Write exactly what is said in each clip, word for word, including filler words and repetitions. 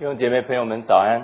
弟兄姐妹朋友们早安。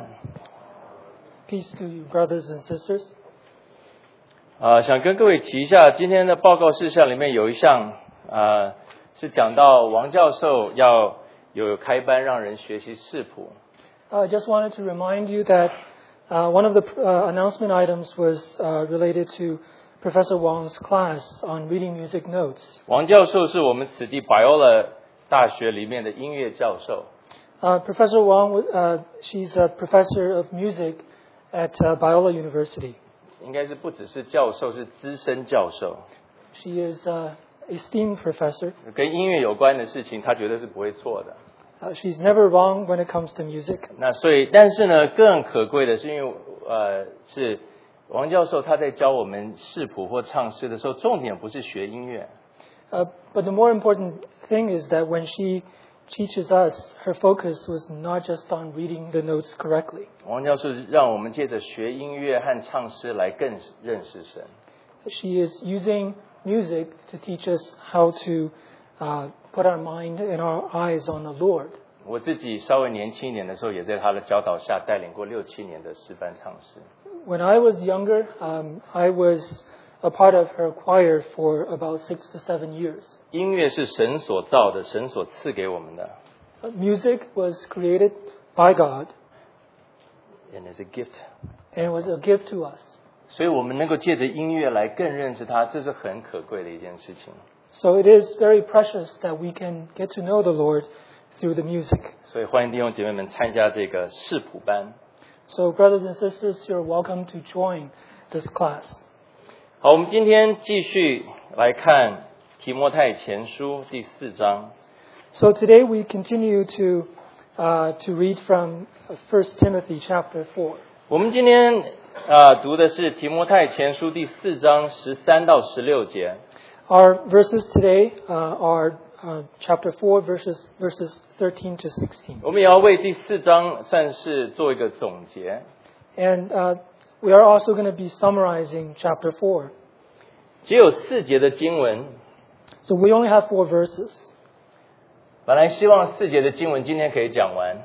Peace to you, brothers and sisters. 呃，想跟各位提一下，今天的报告事项里面有一项，呃，是讲到王教授要有开班让人学习视谱。 I just wanted to remind you that uh, one of the uh, announcement items was uh, related to Professor Wang's class on reading music notes. 王教授是我们此地 Biola 大学里面的音乐教授。 Uh, Professor Wang, uh, she's a professor of music at uh, Biola University. 应该是不只是教授，是资深教授。 She is an esteemed professor. 跟音乐有关的事情，他绝对是不会错的。 Uh, she's never wrong when it comes to music. 那所以，但是呢，更可贵的是，因为呃，是王教授他在教我们视谱或唱诗的时候，重点不是学音乐。 Uh, but the more important thing is that when she teaches us, her focus was not just on reading the notes correctly. 王教授让我们借着学音乐和唱诗来更认识神。 She is using music to teach us how to uh, put our mind and our eyes on the Lord. 我自己稍微年轻一点的时候，也在他的教导下带领过六七年的诗班唱诗。 When I was younger, um, I was a part of her choir for about six to seven years. 音乐是神所造的，神所赐给我们的。 Uh, music was created by God And is a gift. and was a gift to us. 所以我们能够借着音乐来更认识他，这是很可贵的一件事情。 So it is very precious that we can get to know the Lord through the music. 所以欢迎弟兄姐妹们参加这个视谱班。 So brothers and sisters, you're welcome to join this class. 好，我们今天继续来看提摩太前书第四章。 So today we continue to uh, to read from First Timothy chapter four. 我们今天啊、呃、读的是提摩太前书第四章十三到十六节。 Our verses today uh, are uh, chapter four, verses verses thirteen to sixteen. 我们也要为第四章算是做一个总结。 And uh, we are also going to be summarizing chapter four. 只有四节的经文， So we only have four verses. 本来希望四节的经文今天可以讲完，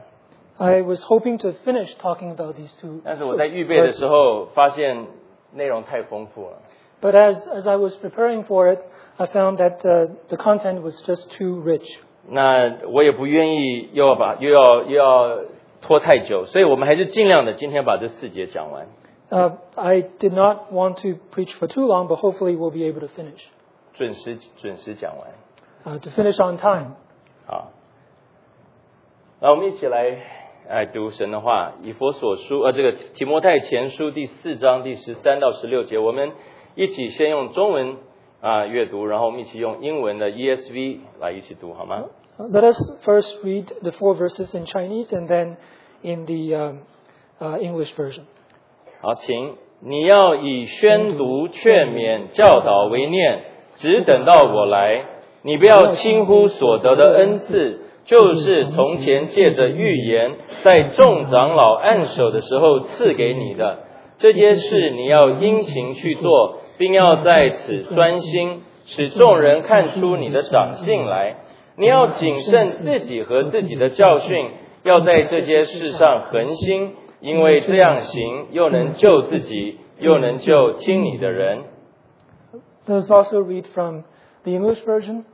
I was hoping to finish talking about these two 但是我在预备的时 verses. 候发现内容太丰富了。 But as, as I was preparing for it, I found that uh, the content was just too rich. 那我也不愿意又要把又要又要拖太久，所以我们还是尽量的今天把这四节讲完。 Uh, I did not want to preach for too long, but hopefully we'll be able to finish. 准时准时讲完。 Uh, to finish on time. 好，那我们一起来来读神的话，以弗所书呃这个提摩太前书第四章第十三到十六节，我们一起先用中文啊阅读，然后我们一起用英文的 E S V 来一起读，好吗？ Uh, Let us first read the four verses in Chinese and then in the um, uh, English version. 好，请你要以宣读、劝勉、教导为念，只等到我来。你不要轻忽所得的恩赐，就是从前借着预言，在众长老按手的时候赐给你的。这些事你要殷勤去做，并要在此专心，使众人看出你的长进来。你要谨慎自己和自己的教训，要在这些事上恒心，因为这样行，又能救自己，又能救听你的人。 Let us also read from the English version.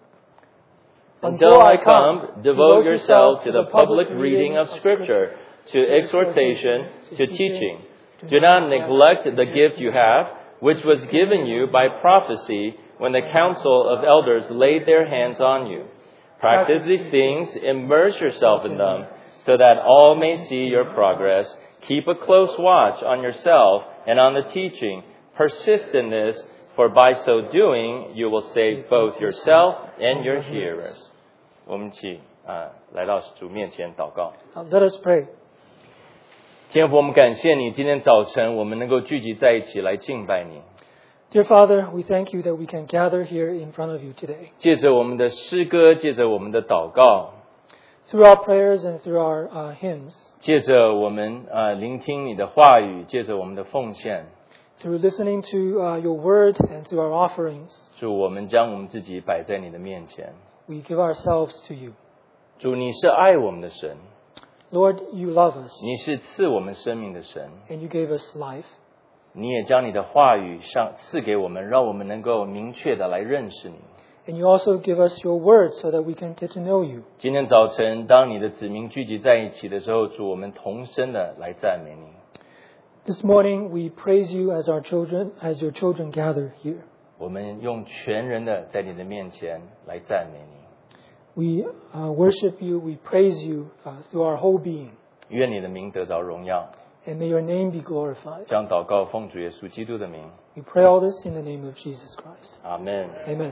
Until I come, devote yourself to the public reading of Scripture, to exhortation, to teaching. Do not neglect the gift you have, which was given you by prophecy when the council of elders laid their hands on you. Practice these things, immerse yourself in them, so that all may see your progress. Keep a close watch on yourself and on the teaching. Persist in this, for by so doing, you will save both yourself and your hearers. 我们一起啊，来到主面前祷告。 Uh, let us pray. 天父，我们感谢你，今天早晨我们能够聚集在一起来敬拜你。 Dear Father, we thank you that we can gather here in front of you today. 借着我们的诗歌，借着我们的祷告， Through our prayers and through our uh, hymns, 借着我们啊聆听你的话语，借着我们的奉献， through listening to uh, your word and through our offerings, 主，我们将我们自己摆在你的面前。 we give ourselves to you. 主，你是爱我们的神， Lord, you love us, 你是赐我们生命的神， and you gave us life. 你也将你的话语上赐给我们，让我们能够明确的来认识你。 And you also give us your word so that we can get to know you. 今天早晨，当你的子民聚集在一起的时候，主，我们同声的来赞美你。 This morning we praise you as our children, as your children gather here. 我们用全人的在你的面前来赞美你。 We uh, worship you, we praise you uh, through our whole being. 愿你的名得着荣耀。 And may your name be glorified. 将祷告奉主耶稣基督的名。 We pray all this in the name of Jesus Christ. 阿门。 Amen.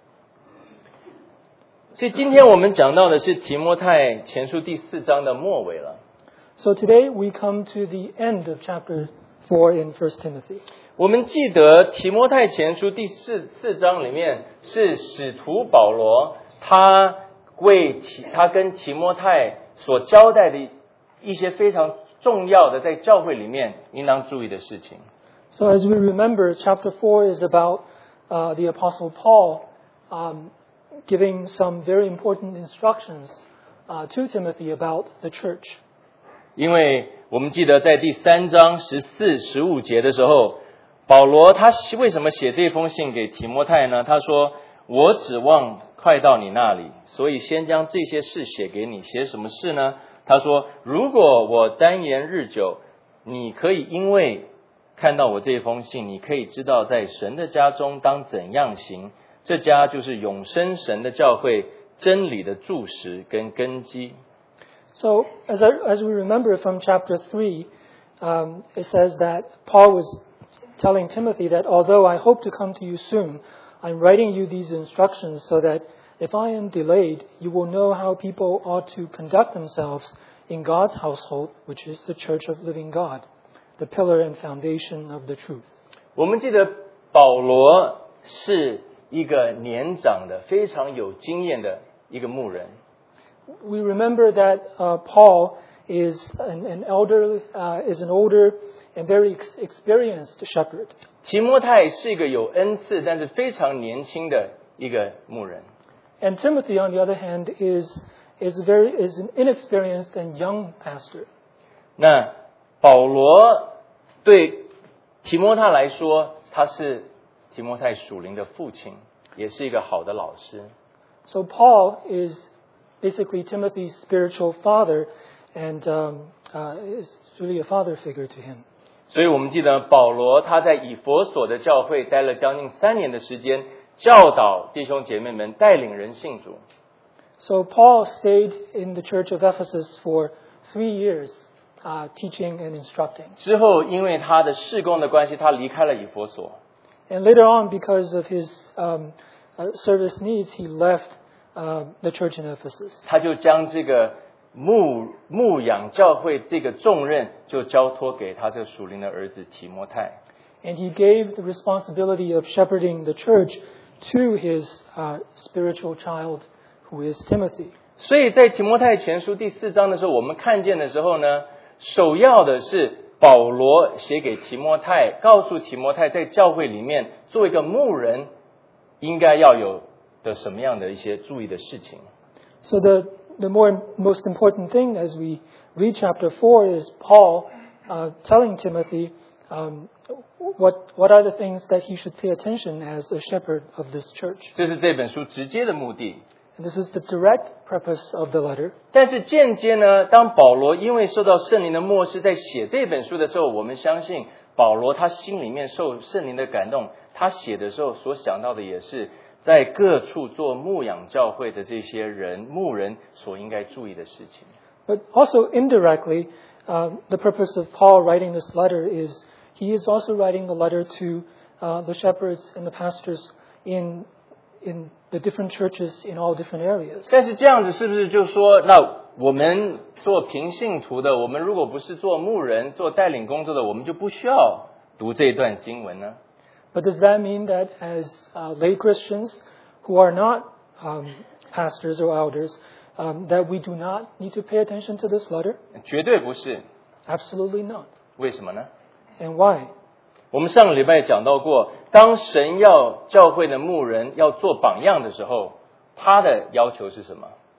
所以今天我们讲到的是提摩太前书第四章的末尾了。 So today we come to the end of chapter four in First Timothy. 我们记得提摩太前书第四四章里面是使徒保罗他为提他跟提摩太所交代的一些非常重要的在教会里面应当注意的事情。 So as we remember, chapter four is about uh, the Apostle Paul um, giving some very important instructions uh, to Timothy about the church. 因为我们记得在第三章十四、十五节的时候，保罗他为什么写这封信给提摩太呢？他说：“我指望快到你那里，所以先将这些事写给你。写什么事呢？他说：如果我单言日久，你可以因为看到我这封信，你可以知道在神的家中当怎样行。这家就是永生神的教会，真理的柱石跟根基。” So as, I, as we remember from chapter three, um, it says that Paul was telling Timothy that although I hope to come to you soon, I'm writing you these instructions so that if I am delayed, you will know how people ought to conduct themselves in God's household, which is the church of living God, the pillar and foundation of the truth. 我们记得保罗是一个年长的、非常有经验的一个牧人。 We remember that uh, Paul is an, an elder, uh, is an older and very ex- experienced shepherd. 提摩太是一个有恩赐但是非常年轻的一个牧人。 And Timothy, on the other hand, is is very is an inexperienced and young pastor. 那保罗对提摩太来说，他是提摩太属灵的父亲，也是一个好的老师。 So Paul is basically Timothy's spiritual father, and um, uh, is really a father figure to him. 所以我们记得保罗他在以弗所的教会待了将近三年的时间，教导弟兄姐妹们，带领人信主。 So Paul stayed in the church of Ephesus for three years, uh, teaching and instructing. 之后因为他的事工的关系，他离开了以弗所。 And later on, because of his um, uh, service needs, he left uh, the church in Ephesus. 他就将这个牧牧养教会这个重任，就交托给他这个属灵的儿子提摩太。 And he gave the responsibility of shepherding the church to his uh, spiritual child, who is Timothy. 所以在提摩太前书第四章的时候，我们看见的时候呢，首要的是保罗写给提摩太，告诉提摩太在教会里面作为一个牧人应该要有的什么样的一些注意的事情。 So the the more most important thing as we read chapter four is Paul uh, telling Timothy um, what what are the things that he should pay attention as a shepherd of this church. 这是这本书直接的目的。 And this is the direct purpose of the letter. 但是间接呢，当保罗因为受到圣灵的默示，在写这本书的时候，我们相信保罗他心里面受圣灵的感动，他写的时候所想到的也是在各处做牧养教会的这些人牧人所应该注意的事情。 But also indirectly, uh, the purpose of Paul writing this letter is he is also writing the letter to uh, the shepherds and the pastors in in the different churches in all different areas. 但是这样子是不是就说，那我们做平信徒的，我们如果不是做牧人、做带领工作的，我们就不需要读这一段经文呢？ But does that mean that as uh, lay Christians who are not um, pastors or elders, um, that we do not need to pay attention to this letter? 绝对不是。 Absolutely not. 为什么呢？ And why? 我们上个礼拜讲到过，当神要教会的牧人要做榜样的时候，他的要求是什么？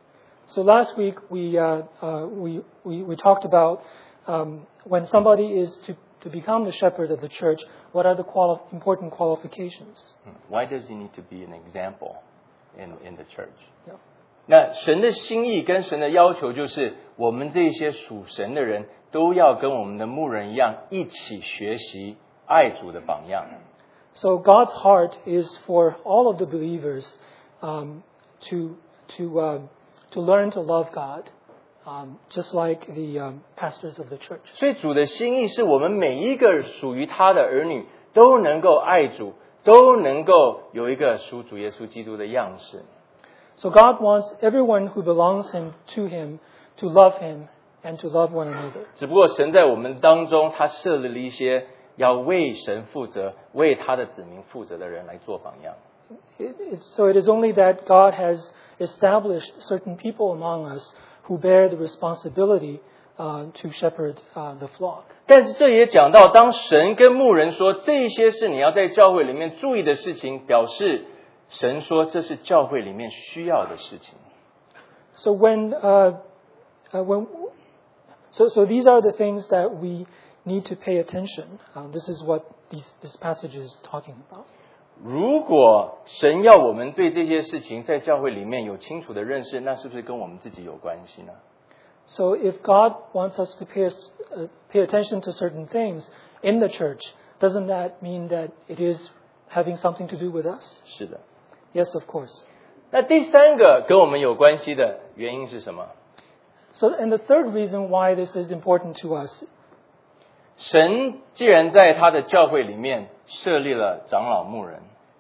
So last week we uh, uh, we, we we talked about um, when somebody is to to become the shepherd of the church, what are the quali- important qualifications? Why does he need to be an example in in the church? Yeah. 那神的心意跟神的要求就是，我们这些属神的人都要跟我们的牧人一样，一起学习爱主的榜样。 So God's heart is for all of the believers um, to to um, to learn to love God, um, just like the um, pastors of the church. 所以主的心意是我们每一个属于他的儿女都能够爱主，都能够有一个属主耶稣基督的样式。 So God wants everyone who belongs him, to Him to love Him and to love one another. 只不过神在我们当中，他设立了一些要为神负责、为他的子民负责的人来做榜样。 It, it, so it is only that God has established certain people among us who bear the responsibility uh, to shepherd uh, the flock. 但是这也讲到，当神跟牧人说这些是你要在教会里面注意的事情，表示神说这是教会里面需要的事情。 So when, uh, uh, when, so so these are the things that we need to pay attention. Uh, this is what these, this passage is talking about. 如果神要我们对这些事情在教会里面有清楚的认识，那是不是跟我们自己有关系呢？ So if God wants us to pay, uh, pay attention to certain things in the church, doesn't that mean that it is having something to do with us? 是的。 Yes, of course. 那第三个跟我们有关系的原因是什么？ So, and the third reason why this is important to us, 神既然在他的教会里面设立了长老牧人，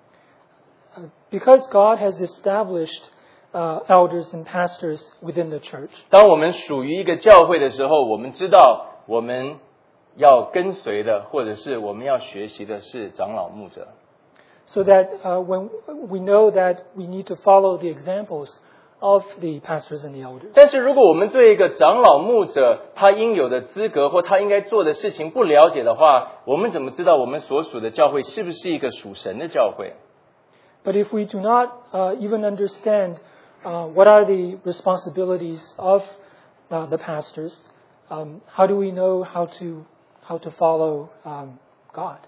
uh, because God has established uh, elders and pastors within the church. 当我们属于一个教会的时候，我们知道我们要跟随的，或者是我们要学习的是长老牧者。 So that uh, when we know that we need to follow the examples of the pastors and the elders. 但是如果我们对一个长老牧者他应有的资格或他应该做的事情不了解的话，我们怎么知道我们所属的教会是不是一个属神的教会？ But if we do not uh, even understand uh, what are the responsibilities of uh, the pastors, um, how do we know how to how to follow um, God?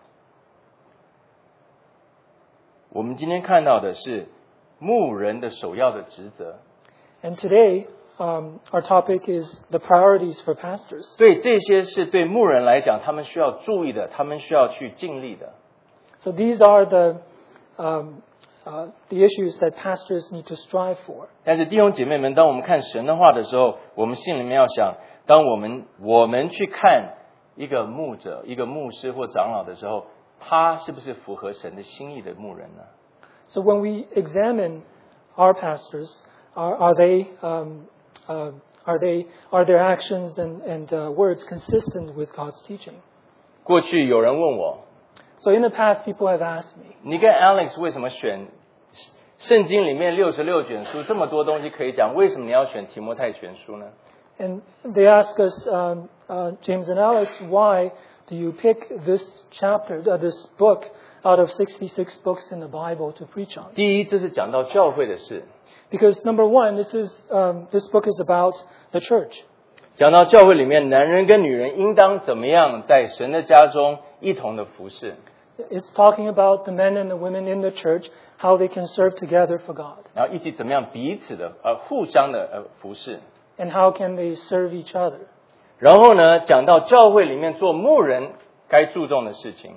我们今天看到的是牧人的首要的职责。 And today, um, our topic is the priorities for pastors. 所以这些是对牧人来讲，他们需要注意的，他们需要去尽力的。 So these are the um, uh, the issues that pastors need to strive for. 但是弟兄姐妹们，当我们看神的话的时候，我们心里面要想，当我们我们去看一个牧者、一个牧师或长老的时候，他是不是符合神的心意的牧人呢？ So when we examine our pastors, are, are they um, uh, are they are their actions and and uh, words consistent with God's teaching? 过去有人问我， So in the past, people have asked me, 你跟 Alex 为什么选圣经里面六十六卷书这么多东西可以讲，为什么你要选提摩太全书呢？ and they ask us, um, uh, James and Alex, why do you pick this chapter, uh, this book, out of sixty-six books in the Bible to preach on? 第一，这是讲到教会的事， Because number one, this is um, this book is about the church. 讲到教会里面男人跟女人应当怎么样在神的家中一同的服侍。 It's talking about the men and the women in the church, how they can serve together for God, 然后一起怎么样彼此的呃互相的呃服侍。 and how can they serve each other. 然后呢，讲到教会里面做牧人该注重的事情。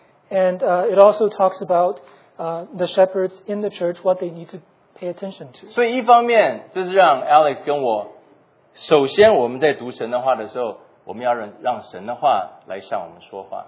And uh, it also talks about uh, the shepherds in the church, what they need to pay attention to. 所以一方面，这是让 Alex 跟我，首先我们在读神的话的时候，我们要让让神的话来向我们说话。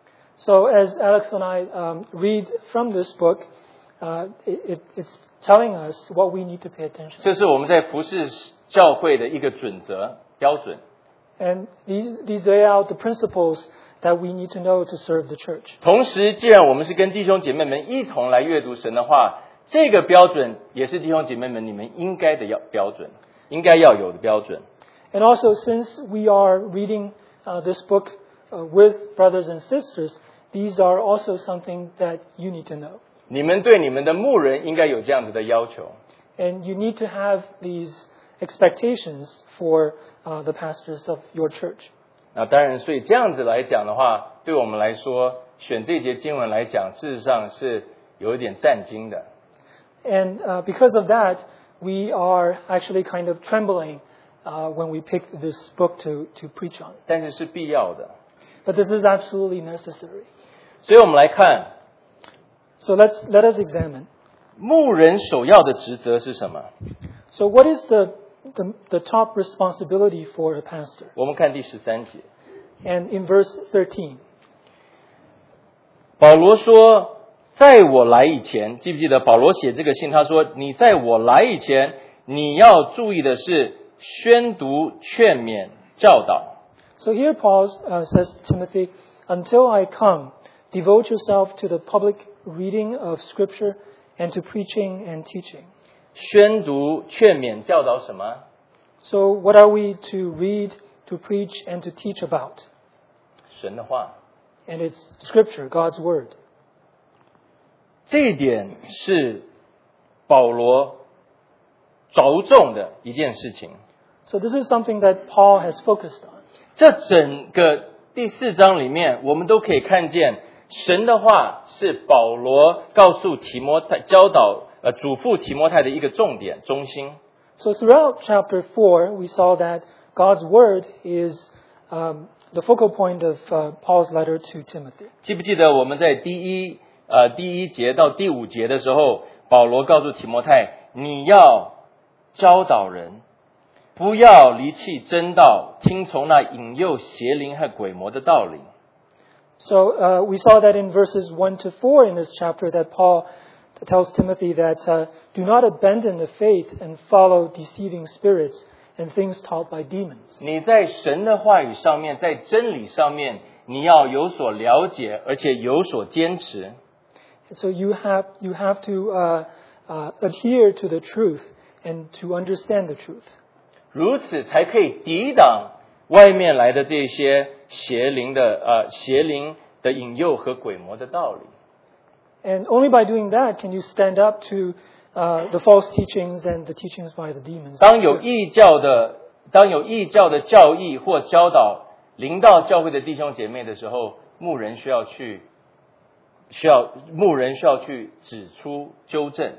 So as Alex and I um, read from this book, uh, it, it, it's telling us what we need to pay attention to. 这是我们在服侍教会的一个准则标准。 And these, these lay out the principles that we need to know to serve the church. 同时，既然我们是跟弟兄姐妹们一同来阅读神的话，这个标准也是弟兄姐妹们你们应该的要标准，应该要有的标准。 And also, since we are reading uh, this book uh, with brothers and sisters, these are also something that you need to know. 你们对你们的牧人应该有这样子的要求。 And you need to have these expectations for uh, the pastors of your church. 那当然，所以这样子来讲的话，对我们来说，选这节经文来讲，事实上是有一点战惊的。 And uh, because of that, we are actually kind of trembling uh, when we pick this book to, to preach on. 但是是必要的。 But this is absolutely necessary. 所以我们来看， So let's let us examine. 牧人首要的职责是什么？ So what is the the, the top responsibility for a pastor? 我们看第十三节， And in verse thirteen, 保罗说，在我来以前，记不记得保罗写这个信？他说，你在我来以前，你要注意的是宣读、劝勉、教导。 so here Paul uh, says to Timothy, until I come, devote yourself to the public reading of Scripture and to preaching and teaching. 宣读、劝勉、教导什么？ So what are we to read, to preach, and to teach about? 神的话。 And it's Scripture, God's Word. 这一点是保罗着重的一件事情。 So this is something that Paul has focused on. 这整个第四章里面，我们都可以看见神的话是保罗告诉提摩太、教导呃嘱咐提摩太的一个重点中心。 So throughout chapter four, we saw that God's Word is um, the focal point of uh, Paul's letter to Timothy. 记不记得我们在第一呃第一节到第五节的时候，保罗告诉提摩太，你要教导人，不要离弃真道，听从那引诱邪灵和鬼魔的道理。 So uh, we saw that in verses one to four in this chapter that Paul tells Timothy that uh, do not abandon the faith and follow deceiving spirits and things taught by demons. 你在神的话语上面，在真理上面，你要有所了解，而且有所坚持。 So you have you have to uh, uh, adhere to the truth and to understand the truth. 如此才可以抵挡外面来的这些邪灵的呃邪灵的引诱和鬼魔的道理。 And only by doing that can you stand up to uh, the false teachings and the teachings by the demons. 当有异教的当有异教的教义或教导临到教会的弟兄姐妹的时候，牧人需要去需要牧人需要去指出纠正。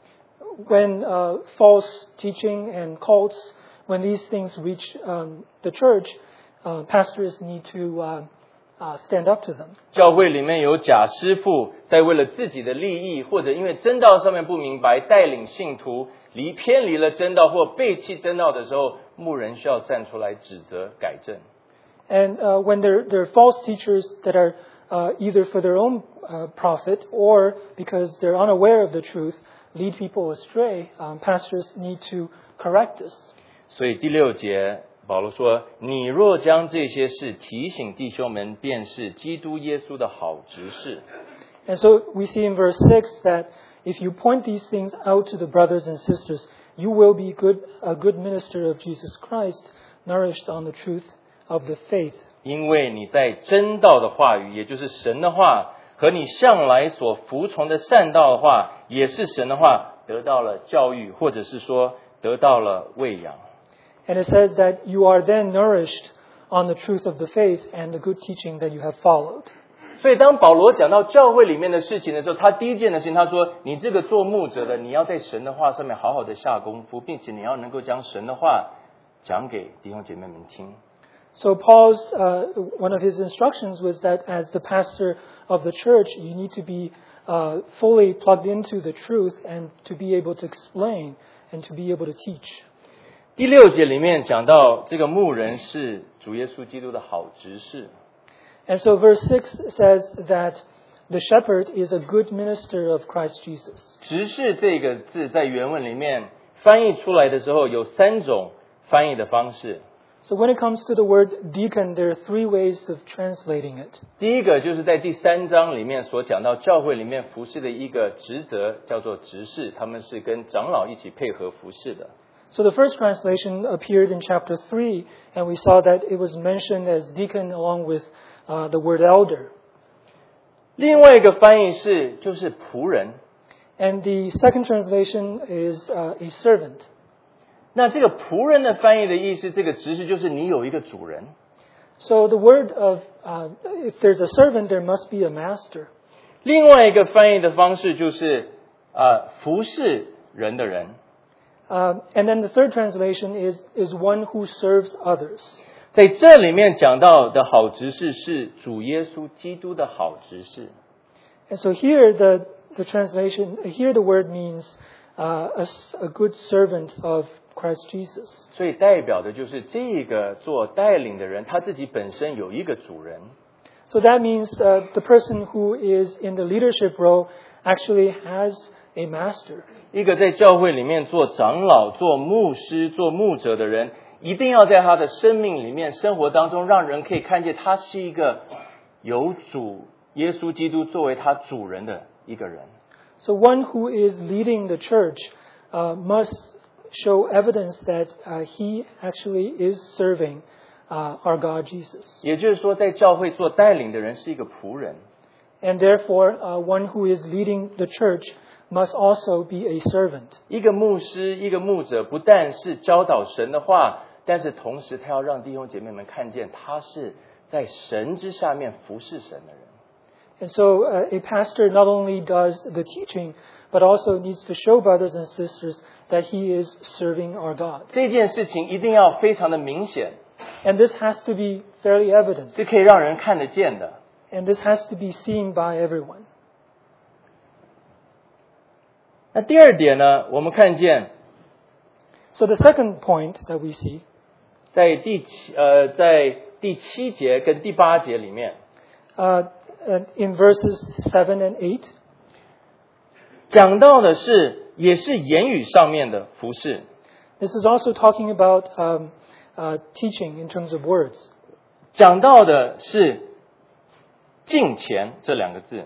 When uh, false teaching and cults, when these things reach um, the church, uh, pastors need to uh, uh, stand up to them. 教会里面有假师傅在为了自己的利益，或者因为真道上面不明白，带领信徒离偏离了真道或背弃真道的时候，牧人需要站出来指责改正。 And uh, when there, there are false teachers that are uh, either for their own uh, profit or because they're unaware of the truth, lead people astray, um, pastors need to correct this. 所以第六节保罗说：“你若将这些事提醒弟兄们，便是基督耶稣的好执事。” And so we see in verse six that if you point these things out to the brothers and sisters, you will be good, a good minister of Jesus Christ, nourished on the truth of the faith. 因为你在真道的话语，也就是神的话，和你向来所服从的善道的话，也是神的话，得到了教育，或者是说得到了喂养。 And it says that you are then nourished on the truth of the faith and the good teaching that you have followed. 所以当保罗讲到教会里面的事情的时候，他第一件的事情，他说：“你这个做牧者的，你要在神的话上面好好的下功夫，并且你要能够将神的话讲给弟兄姐妹们听。” So Paul's, uh, one of his instructions was that as the pastor of the church, you need to be uh, fully plugged into the truth and to be able to explain and to be able to teach. 第六节里面讲到这个牧人是主耶稣基督的好执事。 And so verse six says that the shepherd is a good minister of Christ Jesus. 执事这个字在原文里面翻译出来的时候有三种翻译的方式。 So when it comes to the word deacon, there are three ways of translating it. 第一个就是在第三章里面所讲到教会里面服侍的一个职责叫做执事，他们是跟长老一起配合服侍的。 So the first translation appeared in chapter three, and we saw that it was mentioned as deacon along with uh, the word elder. 另外一个翻译是就是仆人。 And the second translation is uh, a servant. 那这个仆人的翻译的意思，这个直视就是你有一个主人。 So the word of, uh, if there's a servant, there must be a master. 另外一个翻译的方式就是呃服侍人的人。 Uh, and then the third translation is, is one who serves others. 在这里面讲到的好执事是主耶稣基督的好执事。 And so here the, the translation, here the word means uh, a, a good servant of Christ Jesus. 所以代表的就是这个做带领的人，他自己本身有一个主人。 So that means uh, the person who is in the leadership role actually has a master. 一个在教会里面做长老、做牧师、做牧者的人，一定要在他的生命里面、生活当中，让人可以看见他是一个有主耶稣基督作为他主人的一个人。 So one who is leading the church uh, must show evidence that uh, he actually is serving uh, our God Jesus. 也就是说，在教会做带领的人是一个仆人。 And therefore, uh, one who is leading the church must also be a servant. 一个牧师、一个牧者，不但是教导神的话，但是同时他要让弟兄姐妹们看见，他是在神之下面服侍神的人。 And so uh, a pastor not only does the teaching, but also needs to show brothers and sisters that he is serving our God. 这件事情一定要非常的明显， And this has to be fairly evident. 是可以让人看得见的。 And this has to be seen by everyone. 那第二点呢，我们看见 So the second point that we see 在第七呃在第七节跟第八节里面， uh, uh, in verses seven and eight, 讲到的是也是言语上面的服事。 this is also talking about um, uh, teaching in terms of words. 讲到的是敬虔这两个字。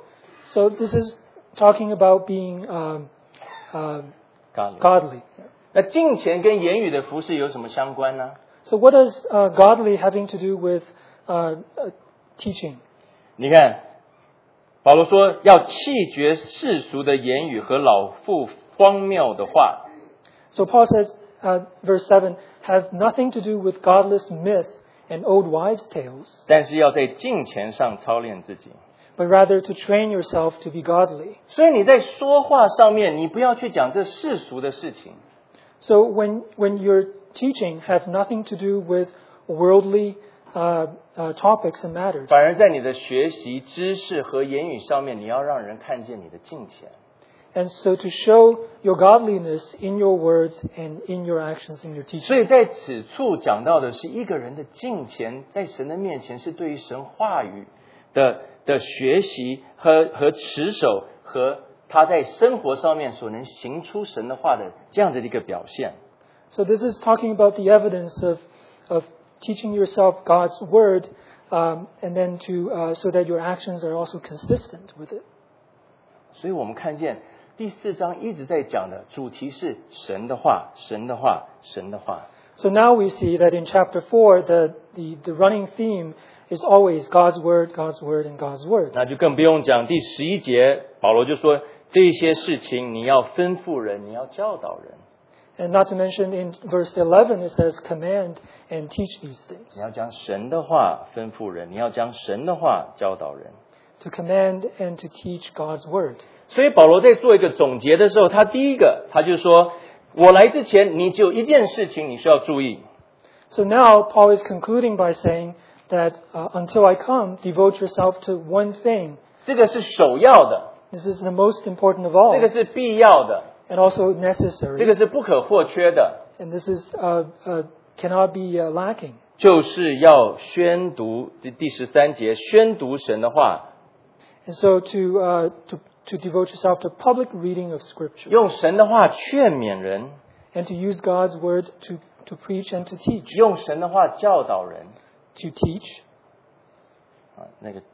So this is talking about being um, uh, godly. godly. 那敬虔跟言语的服事有什么相关呢？ So what does uh, godly having to do with uh, uh, teaching? 你看，保罗说要弃绝世俗的言语和老妇荒谬的话。 So Paul says, uh, verse seven, have nothing to do with godless myth and old wives' tales, 但是要在敬虔上操练自己。 but rather to train yourself to be godly. 所以你在说话上面，你不要去讲这世俗的事情。 So when when you're teaching, have nothing to do with worldly uh, uh, topics and matters. 反而在你的学习、知识和言语上面，你要让人看见你的敬虔。 And so to show your godliness in your words and in your actions, in your 所 teaching. 以在此处讲到的是一个人的敬虔，在神的面前是对于神话语的的学习和和持守，和他在生活上面所能行出神的话的这样的一个表现。 So this is talking about the evidence of of teaching yourself God's word, um, and then to uh, so that your actions are also consistent with it. 所以我们看见第四章一直在讲的主题是神的话，神的话，神的话。 So now we see that in chapter four, the, the, the running theme is always God's word, God's word, and God's word. 那就更不用讲第十一节，保罗就说这些事情你要吩咐人，你要教导人。 And not to mention in verse eleven, it says command and teach these 你 things. 要将神的话吩咐人，你要将神的话教导人。 To command and to teach God's word. 所以保罗在做一个总结的时候，他第一个他就说，我来之前你只有一件事情你需要注意。 So now Paul is concluding by saying that uh, until I come, devote yourself to one thing. 这个是首要的， This is the most important of all, 这个是必要的， and also 这 necessary. 个是不可或缺的， And this is uh, uh, cannot be uh, lacking. 就是要宣读第第十三节，宣读神的话， And so to uh, to to devote yourself to public reading of Scripture 用神的话劝勉人， and to use God's word to to preach and to teach. 用神的话教导人。 To teach. 啊，那个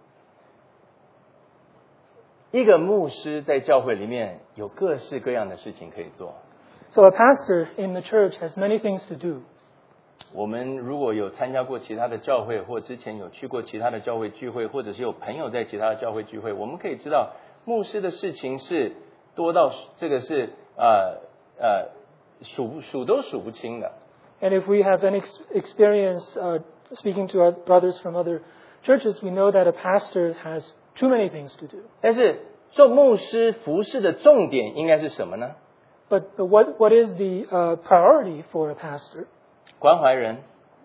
一个牧师在教会里面有各式各样的事情可以做。 So a pastor in the church has many things to do. 我们如果有参加过其他的教会，或之前有去过其他的教会聚会，或者是有朋友在其他的教会聚会，我们可以知道牧师的事情是多到这个是呃呃数数都数不清的。 And if we have any ex- experience uh, speaking to our brothers from other churches, we know that a pastor has too many things to do. 但是做牧师服侍的重点应该是什么呢？ But, but what, what is the uh, priority for a pastor? 关怀人，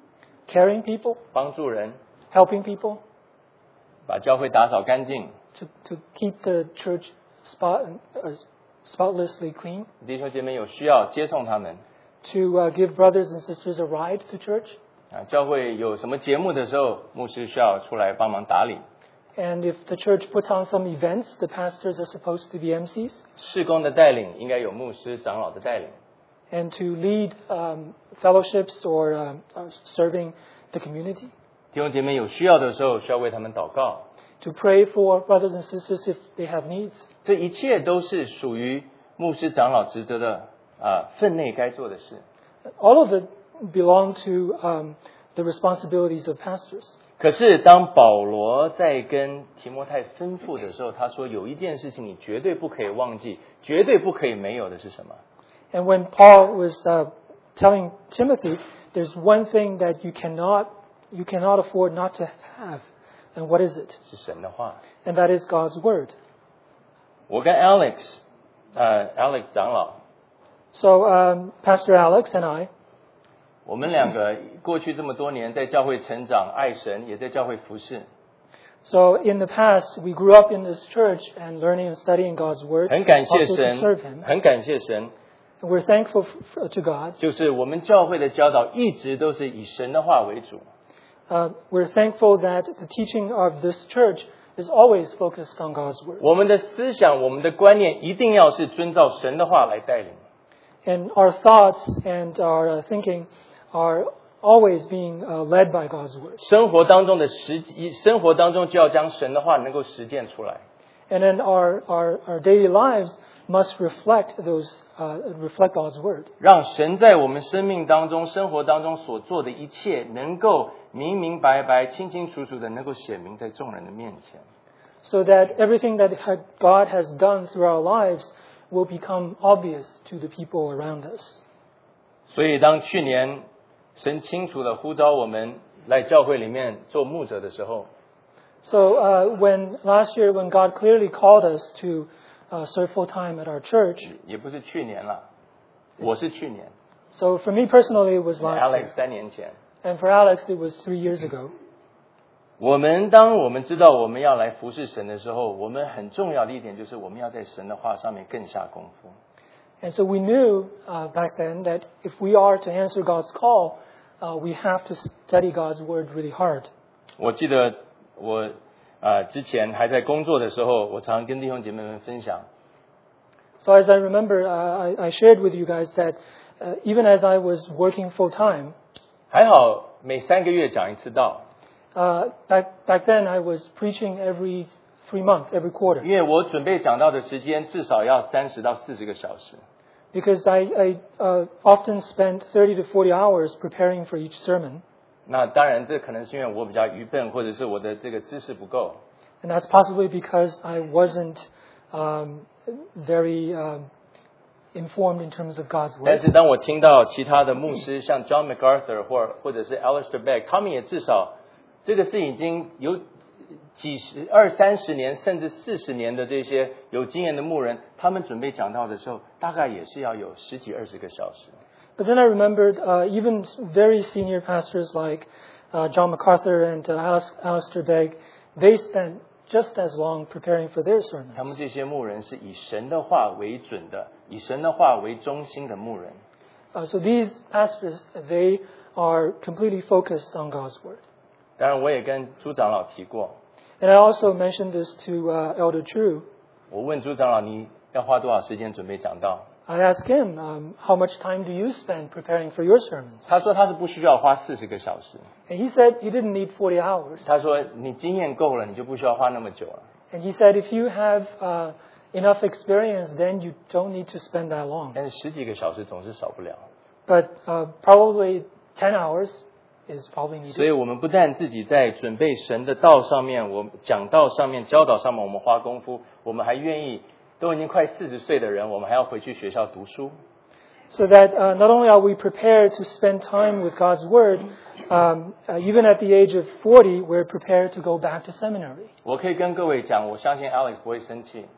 Caring people, 帮助人， helping people, 把教会打扫干净。 to, to keep the church spot, uh, spotlessly clean, 弟兄姐妹有需要接送他们。 to uh, give brothers and sisters a ride to church. 啊，教会有什么节目的时候，牧师需要出来帮忙打理。 And if the church puts on some events, the pastors are supposed to be M Cs. 事工的带领应该有牧师、长老的带领。 And to lead um, fellowships or uh, uh, serving the community. 弟兄姐妹有需要的时候，需要为他们祷告。 To pray for brothers and sisters if they have needs. 这一切都是属于牧师、长老职责的啊分内该做的事。 All of it belong to um, the responsibilities of pastors. 可是当保罗在跟提摩太吩咐的时候，他说有一件事情你绝对不可以忘记，绝对不可以没有的是什么？ And when Paul was uh, telling Timothy, there's one thing that you cannot, you cannot afford not to have. And what is it? 是神的话。 And that is God's word. 我跟 Alex， 呃 ，Alex 长老， So um, Pastor Alex and I, 我们两个过去这么多年在教会成长，爱神，也在教会服侍。 so in the past, we grew up in this church and learning and studying God's word, 很感谢 also to 神 serve Him. 很感谢神， And we're thankful f- to God. 就是我们教会的教导一直都是以神的话为主。 Uh, we're thankful that the teaching of this church is always focused on God's word. 我们的思想、我们的观念一定要是遵照神的话来带领。 And our thoughts and our uh, thinking are always being uh, led by God's word. 生活当中的实际，生活当中就要将神的话能够实践出来。 And then our, our, our daily lives must reflect those, uh, reflect God's word. 让神在我们生命当中、生活当中所做的一切，能够明明白白、清清楚楚的，能够显明在众人的面前。 So that everything that had- God has done through our lives will become obvious to the people around us. 所以，当去年神清楚的呼召我们来教会里面做牧者的时候， So uh, when last year, when God clearly called us to uh, serve full time at our church, 也不是去年了，我是去年 so for me personally, it was last ，Alex year, 三年前。 and for Alex, it was three years ago. 我们当我们知道我们要来服侍神的时候，我们很重要的一点就是我们要在神的话上面更下功夫。 And so we knew uh, back then that if we are to answer God's call, uh, we have to study God's word really hard. 我记得我呃之前还在工作的时候，我常常跟弟兄姐妹们分享， So as I remember, uh, I, I shared with you guys that uh, even as I was working full time, 还好每三个月讲一次道， uh, back back then I was preaching every three months, every quarter, 因为我准备讲道的时间至少要三十到四十个小时。 because I, I uh, often spent thirty to forty hours preparing for each sermon. 那当然，这可能是因为我比较愚笨，或者是我的这个知识不够。 And that's possibly because I wasn't um, very um, informed in terms of God's 但 word. 是当我听到其他的牧师，像 John MacArthur 或或者是 Alistair Begg， 他们也至少这个是已经有几十、二三十年，甚至四十年的这些有经验的牧人，他们准备讲道的时候，大概也是要有十几二十个小时。 But then I remembered uh, even very senior pastors like uh, John MacArthur and uh, Alice- Alistair Begg, they spent just as long preparing for their 他们 sermons. 这些牧人是以神的话为准的，以神的话为中心的牧人。 Uh, so these pastors, they are completely focused on God's word. 当然，我也跟朱长老提过， And I also mentioned this to uh, Elder True. 我问朱长老，你要花多少时间准备讲道？ I asked him, um, how much time do you spend preparing for your sermons? 他说他是不需要花四十个小时。 And he said he didn't need forty hours. 他说你经验够了，你就不需要花那么久了。 And he said if you have uh, enough experience, then you don't need to spend that long. 但是十几个小时总是少不了。 But uh, probably ten hours is probably 所以 needed. 我们不但自己在准备神的道上面，我们讲道上面、教导上面，我们花功夫，我们还愿意，都已经快四十岁的人，我们还要回去学校读书。 So that uh, not only are we prepared to spend time with God's Word, um, uh, even at the age of forty, we're prepared to go back to seminary. 我可以跟各位讲，我相信 Alex 不会生气。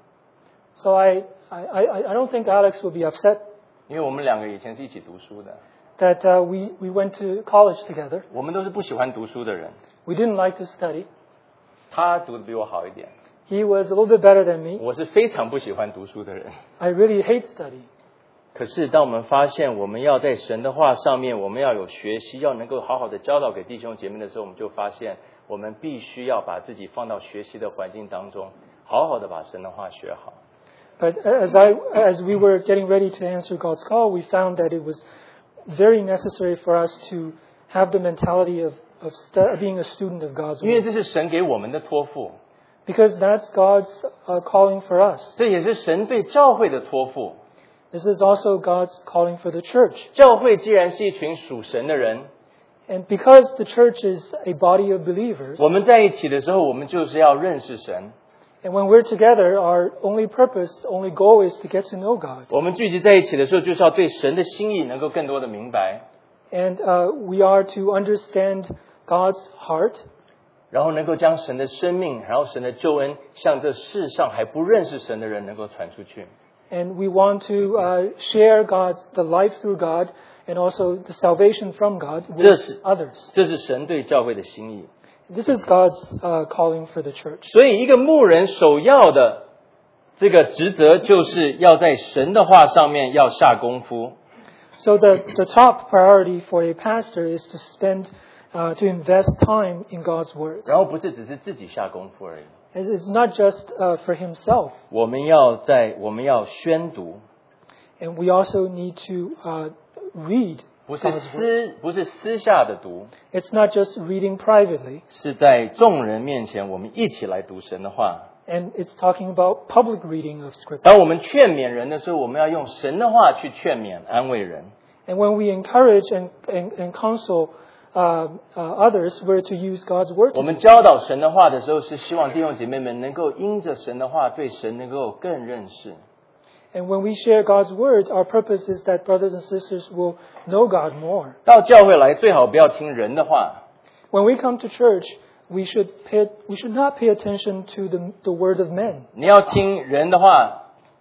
So I, I, I, I don't think Alex will be upset. 因为我们两个以前是一起读书的。 That uh, we, we went to college together. 我们都是不喜欢读书的人。 We didn't like to study. 他读得比我好一点。 He was a little bit better than me. 我是非常不喜欢读书的人。 I really hate study. 可是当我们发现我们要在神的话上面，我们要有学习，要能够好好的教导给弟兄姐妹的时候，我们就发现我们必须要把自己放到学习的环境当中，好好的把神的话学好。 But as I, as we were getting ready to answer God's call, we found that it was very necessary for us to have the mentality of, of stu- being a student of God's 因为 Word. 这是神给我们的托付， Because that's God's uh, calling for us. 这也是神对教会的托付。 This is also God's calling for the church. 教会既然是一群属神的人， And because the church is a body of believers, 我们在一起的时候，我们就是要认识神。 and when we're together, our only purpose, only goal is to get to know God. 我们聚集在一起的时候，就是要对神的心意能够更多的明白， And uh, we are to understand God's heart, 然后能够将神的生命，然后神的救恩，向这世上还不认识神的人能够传出去。 and we want to uh, share God's the life through God, and also the salvation from God with 这是 others. 这是神对教会的心意。 This is God's uh, calling for the church. 所以，一个牧人首要的这个职责，就是要在神的话上面要下功夫。 So the, the top priority for a pastor is to spend, uh, to invest time in God's Word. 然后不是只是自己下功夫而已， It's it's not just uh, for himself, 我们要在我们要宣读， and we also need to uh, read 不是 God's Word. 私不是私下的读， It's not just reading privately, 是在众人面前我们一起来读神的话。 and it's talking about public reading of Scripture. 当我们劝勉人的时候，我们要用神的话去劝勉安慰人。 And when we encourage and, and, and counsel uh, uh, others, we're to use God's Word. 我 To 们 do. 教导神的话的时候，是希望弟兄姐妹们能够因着神的话，对神能够更认识。 And when we share God's Word, our purpose is that brothers and sisters will know God more. 到教会来，最好不要听人的话， When we come to church, we should pay, we should not pay attention to the, the word of men. 你要听人的话，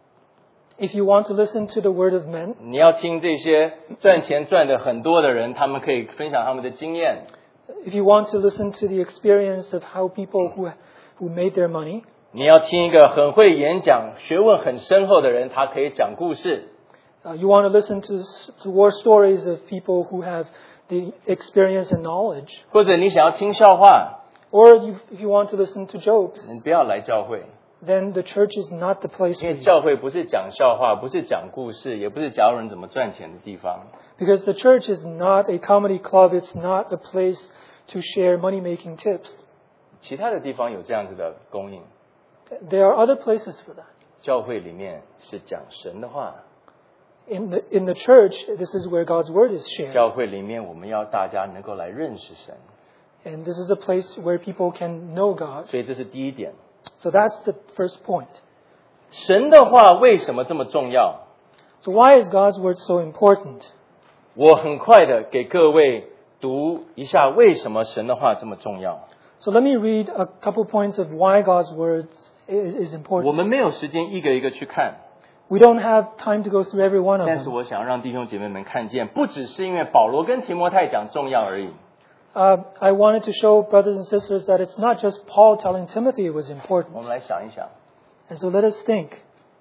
If you want to listen to the word of men, 你要听这些赚钱赚的很多的人，他们可以分享他们的经验。 if you want to listen to the experience of how people who, who made their money, 你要听一个很会演讲、学问很深厚的人，他可以讲故事。 uh, you want to listen to, to war stories of people who have the experience and knowledge, 或者你想要听笑话， or you, if you want to listen to jokes, 你不要来教会， then the church is not the place 因 for 为 you. 教会不是讲笑话，不是讲故事，也不是教人怎么赚钱的地方。 Because the church is not a comedy club, it's not a place to share money-making tips. 其他的地方有这样子的供应， There are other places for that. 教会里面是讲神的话， In the, in the church, this is where God's Word is shared. 教会里面我们要大家能够来认识神， And this is a place where people can know God. 所以这是第一点。 So that's the first point. 神的话为什么这么重要？ So why is God's Word so important? 我很快的给各位读一下为什么神的话这么重要。 So let me read a couple points of why God's Word is, is 我 important. 们没有时间一个一个去看， We don't have time to go through every one of 但是 them. 我想让弟兄姐妹们看见，不只是因为保罗跟提摩太讲重要而已， Uh, I wanted to show brothers and sisters that it's not just Paul telling Timothy it was 我 important. 们来想一想， And so let us think.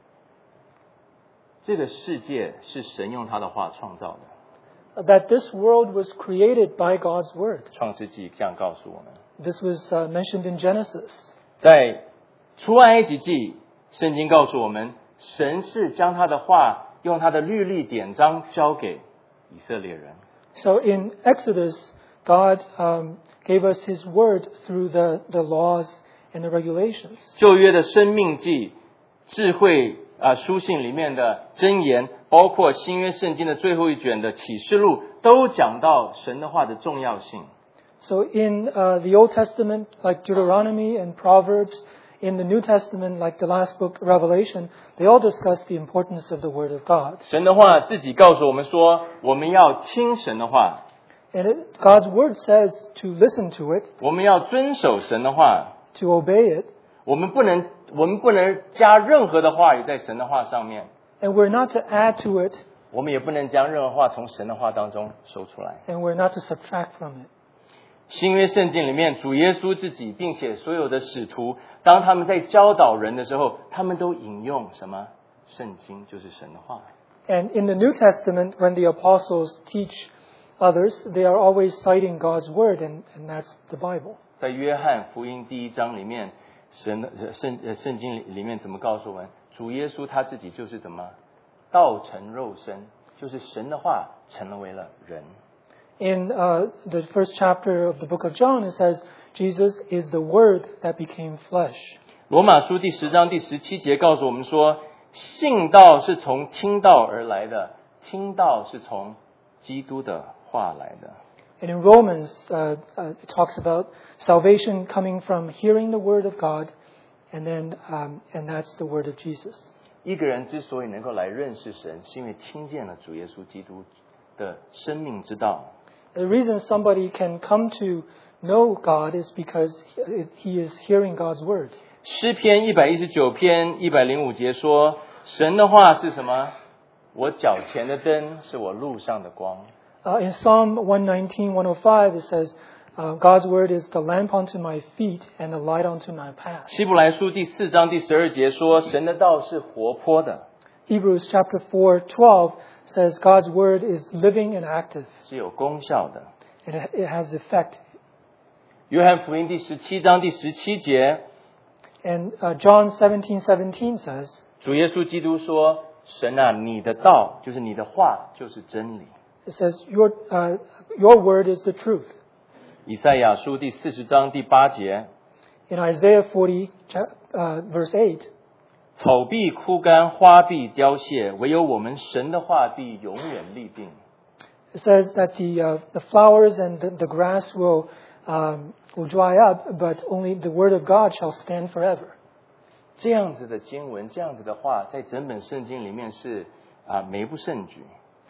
这个世界是神用他的话创造的。 That this world was created by God's Word. 创世纪这样告诉我们， This was uh, mentioned in Genesis. 在出埃及记，圣经告诉我们，神是将他的话用他的律例典章交给以色列人。 So in Exodus, God um, gave us His Word through the, the laws and the regulations. 旧约的生命记、智慧啊、呃、书信里面的箴言，包括新约圣经的最后一卷的启示录，都讲到神的话的重要性。 So in uh, the Old Testament, like Deuteronomy and Proverbs, in the New Testament, like the last book, Revelation, they all discuss the importance of the Word of God. 神的话自己告诉我们说，我们要听神的话。 And it, God's Word says to listen to it, 我们要遵守神的话， to obey it, 我们不能，我们不能加任何的话语在神的话上面， and we're not to add to it, 我们也不能将任何话从神的话当中收出来。 and we're not to subtract from it. 新约圣经里面，主耶稣自己，并且所有的使徒，当他们在教导人的时候，他们都引用什么？圣经，就是神的话。 And in the New Testament, when the apostles teach others, they are always citing God's Word, and, and that's the Bible. 在约翰福音第一章里面，神的圣圣经里面怎么告诉我们？主耶稣他自己就是怎么道成肉身，就是神的话成了为了人。 In uh, the first chapter of the book of John, it says, Jesus is the Word that became flesh. 罗马书第十章第十七节告诉我们说，信道是从听道而来的，听道是从基督的话来的。 And in Romans, uh, uh, it talks about salvation coming from hearing the Word of God, and then um, and that's the Word of Jesus. 一个人之所以能够来认识神，是因为听见了主耶稣基督的生命之道。 The reason somebody can come to know God is because he, he is hearing God's Word. 诗篇一百一十九篇一百零五节说，神的话是什么？我脚前的灯，是我路上的光。 Uh, in Psalm one nineteen, one oh five, it says, uh, God's Word is the lamp unto my feet and the light unto my path. 希伯来书第四章第十二节说，神的道是活泼的， Hebrews chapter four, twelve says God's Word is living and active. 是有功效的。 It, it has effect. 约翰福音第十七章第十七节， And uh, John seventeen, seventeen says, 主耶稣基督说：“神啊，你的道就是你的话，就是真理。” it says, your, uh, your word is the truth. 以赛亚书第四十章第八节， In Isaiah forty, cha- uh, verse eight, 草必枯干，花必凋谢，唯有我们神的话必永远立定。 it says that the, uh, the flowers and the, the grass will, um, will dry up, but only the word of God shall stand forever. 这样子的经文，这样子的话，在整本圣经里面是啊没不胜举。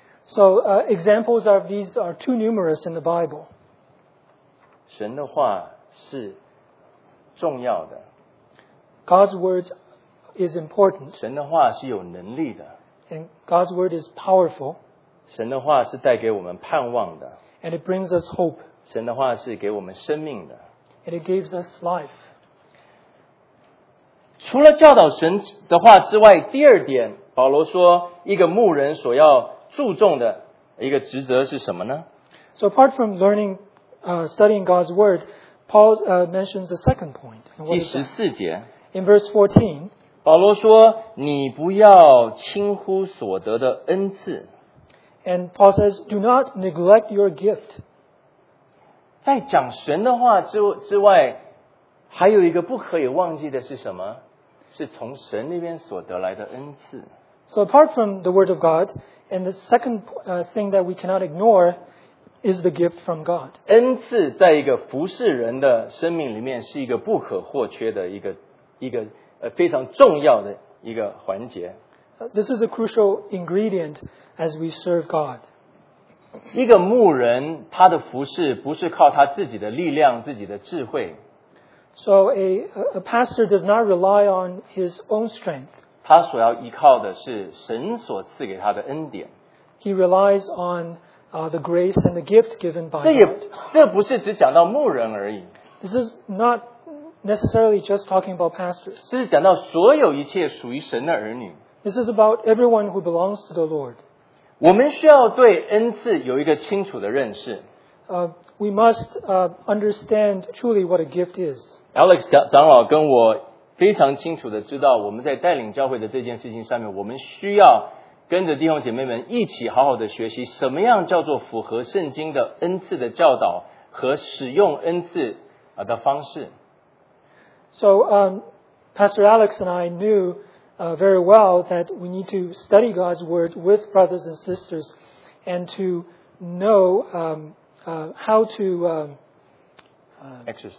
So uh, examples of these are too numerous in the Bible. 神的话是重要的， God's word is important, 神的话是有能力的， and God's word is powerful, 神的话是带给我们盼望的， and it brings us hope, 神的话是给我们生命的。 and it gives us life. 除了教导神的话之外，第二点，保罗说，一个牧人所要注重的一个职责是什么呢？ So apart from learning, uh, studying God's word, Paul uh, mentions a second point. And what 第 is 十 that? 四节， In verse fourteen, 保罗说：“你不要轻忽所得的恩赐。” and Paul says, do not neglect your gift. 在讲神的话之之外，还有一个不可以忘记的是什么？是从神那边所得来的恩赐。 So apart from the word of God, and the second uh, thing that we cannot ignore is the gift from God. 恩赐在一个服侍人的生命里面是一个不可或缺的一个一个呃非常重要的一个环节。 Uh, This is a crucial ingredient as we serve God. 一个牧人他的服侍不是靠他自己的力量、自己的智慧， So a, a pastor does not rely on his own strength. 他所要依靠的是神所赐给他的恩典。 He relies on uh, the grace and the gift given by 这也 God. 这不是只讲到牧人而已， This is not necessarily just talking about pastors. 这是讲到所有一切属于神的儿女。 This is about everyone who belongs to the Lord. 我们需要对恩赐有一个清楚的认识。 Uh, we must uh, understand truly what a gift is. Alex 长长老跟我非常清楚的知道，我们在带领教会的这件事情上面，我们需要跟着弟兄姐妹们一起好好的学习，什么样叫做符合圣经的恩赐的教导和使用恩赐啊的方式。 So um, Pastor Alex and I knew uh, very well that we need to study God's Word with brothers and sisters and to know um, uh, how to um, uh, Exercise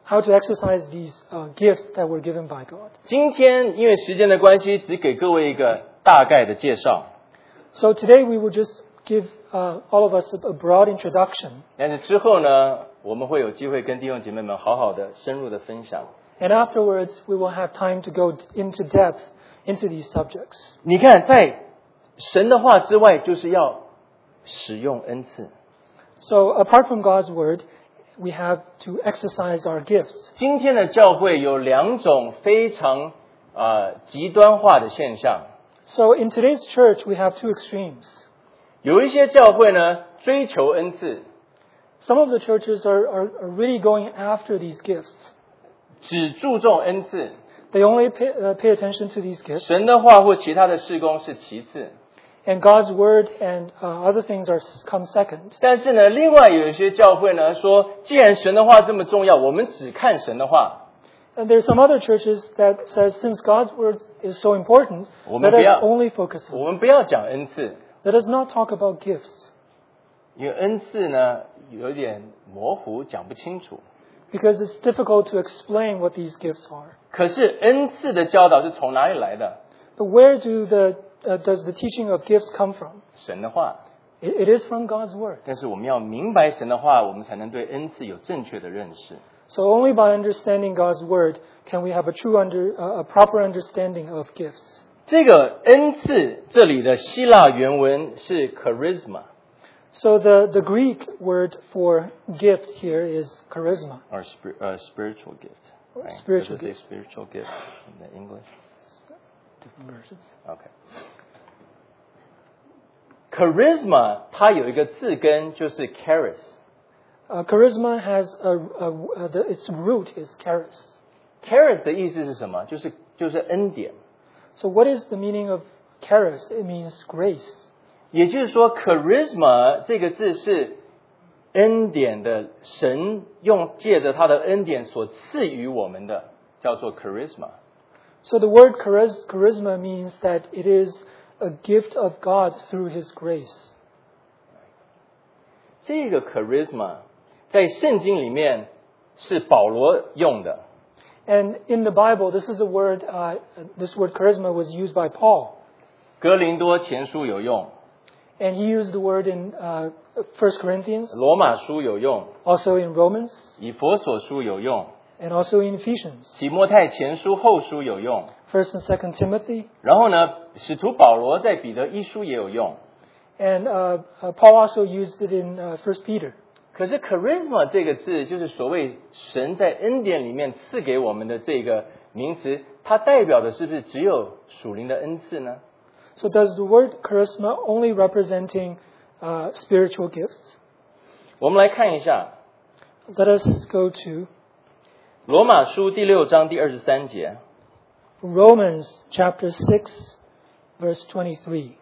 how to exercise these uh, gifts that were given by God. 今天因为时间的关系，只给各位一个大概的介绍。 So today we will just give uh, all of us a, a broad introduction. 但是之后呢，我们会有机会跟弟兄姐妹们好好的、深入的分享。 And afterwards, we will have time to go into depth into these subjects. 你看，在神的话之外，就是要使用恩赐。 So apart from God's word, we have to exercise our gifts. 今天的教会有两种非常呃极端化的现象。 So in today's church, we have two extremes. 有一些教会呢，追求恩赐， Some of the churches are, are, are really going after these gifts. 只注重恩赐， They only pay, uh, pay attention to these gifts. 神的话或其他的事工是其次。 And God's word and uh, other things are come second. 但是呢，另外有一些教会呢说，既然神的话这么重要，我们只看神的话。 And there's some other churches that says since God's word is so important, 我们 let 不要 us only focus on 我 it. 们不要讲恩赐， Let us not talk about gifts. 因为恩赐呢有点模糊，讲不清楚。 Because it's difficult to explain what these gifts are. 可是恩赐的教导是从哪里来的？ But where do the, uh, does the teaching of gifts come from? 神的话。 It, it is from God's word. 但是我们要明白神的话，我们才能对恩赐有正确的认识。 So only by understanding God's word can we have a true under, uh, a proper understanding of gifts. 这个恩赐这里的希腊原文是 charisma， So the, the Greek word for gift here is charisma. or spir- uh, spiritual gift. Right? Spiritual Does it say gift. spiritual gift in the English? Different versions. Okay. Charisma 它有一个字根就是 charis。 Uh, charisma has a, a, a the, its root is charis. charis 的意思是什么？就是就是恩典。 So what is the meaning of charis? It means grace. 也就是说 charisma 这个字是恩典的，神用借着他的恩典所赐予我们的，叫做 charisma。 So the word charis, charisma means that it is a gift of God through His grace. 这个 charisma 在圣经里面是保罗用的。 And in the Bible, this is a word, uh, this word charisma was used by Paul. 哥林多前书有用， And he used the word in uh, First Corinthians, 罗马书有用， also in Romans, 以弗所书有用， and also in Ephesians. 提摩太前书后书有用。 First and Second Timothy. 然后呢，使徒保罗在彼得一书也有用。 And uh, uh, Paul also used it in uh, First Peter. 可是 charisma 这个字，就是所谓神在恩典里面赐给我们的这个名词，它代表的是不是只有属灵的恩赐呢？ So does the word charisma only representing uh, spiritual gifts? 我们来看一下 Let us go to 罗马书第六章第二十三节。 Romans chapter six, verse twenty-three.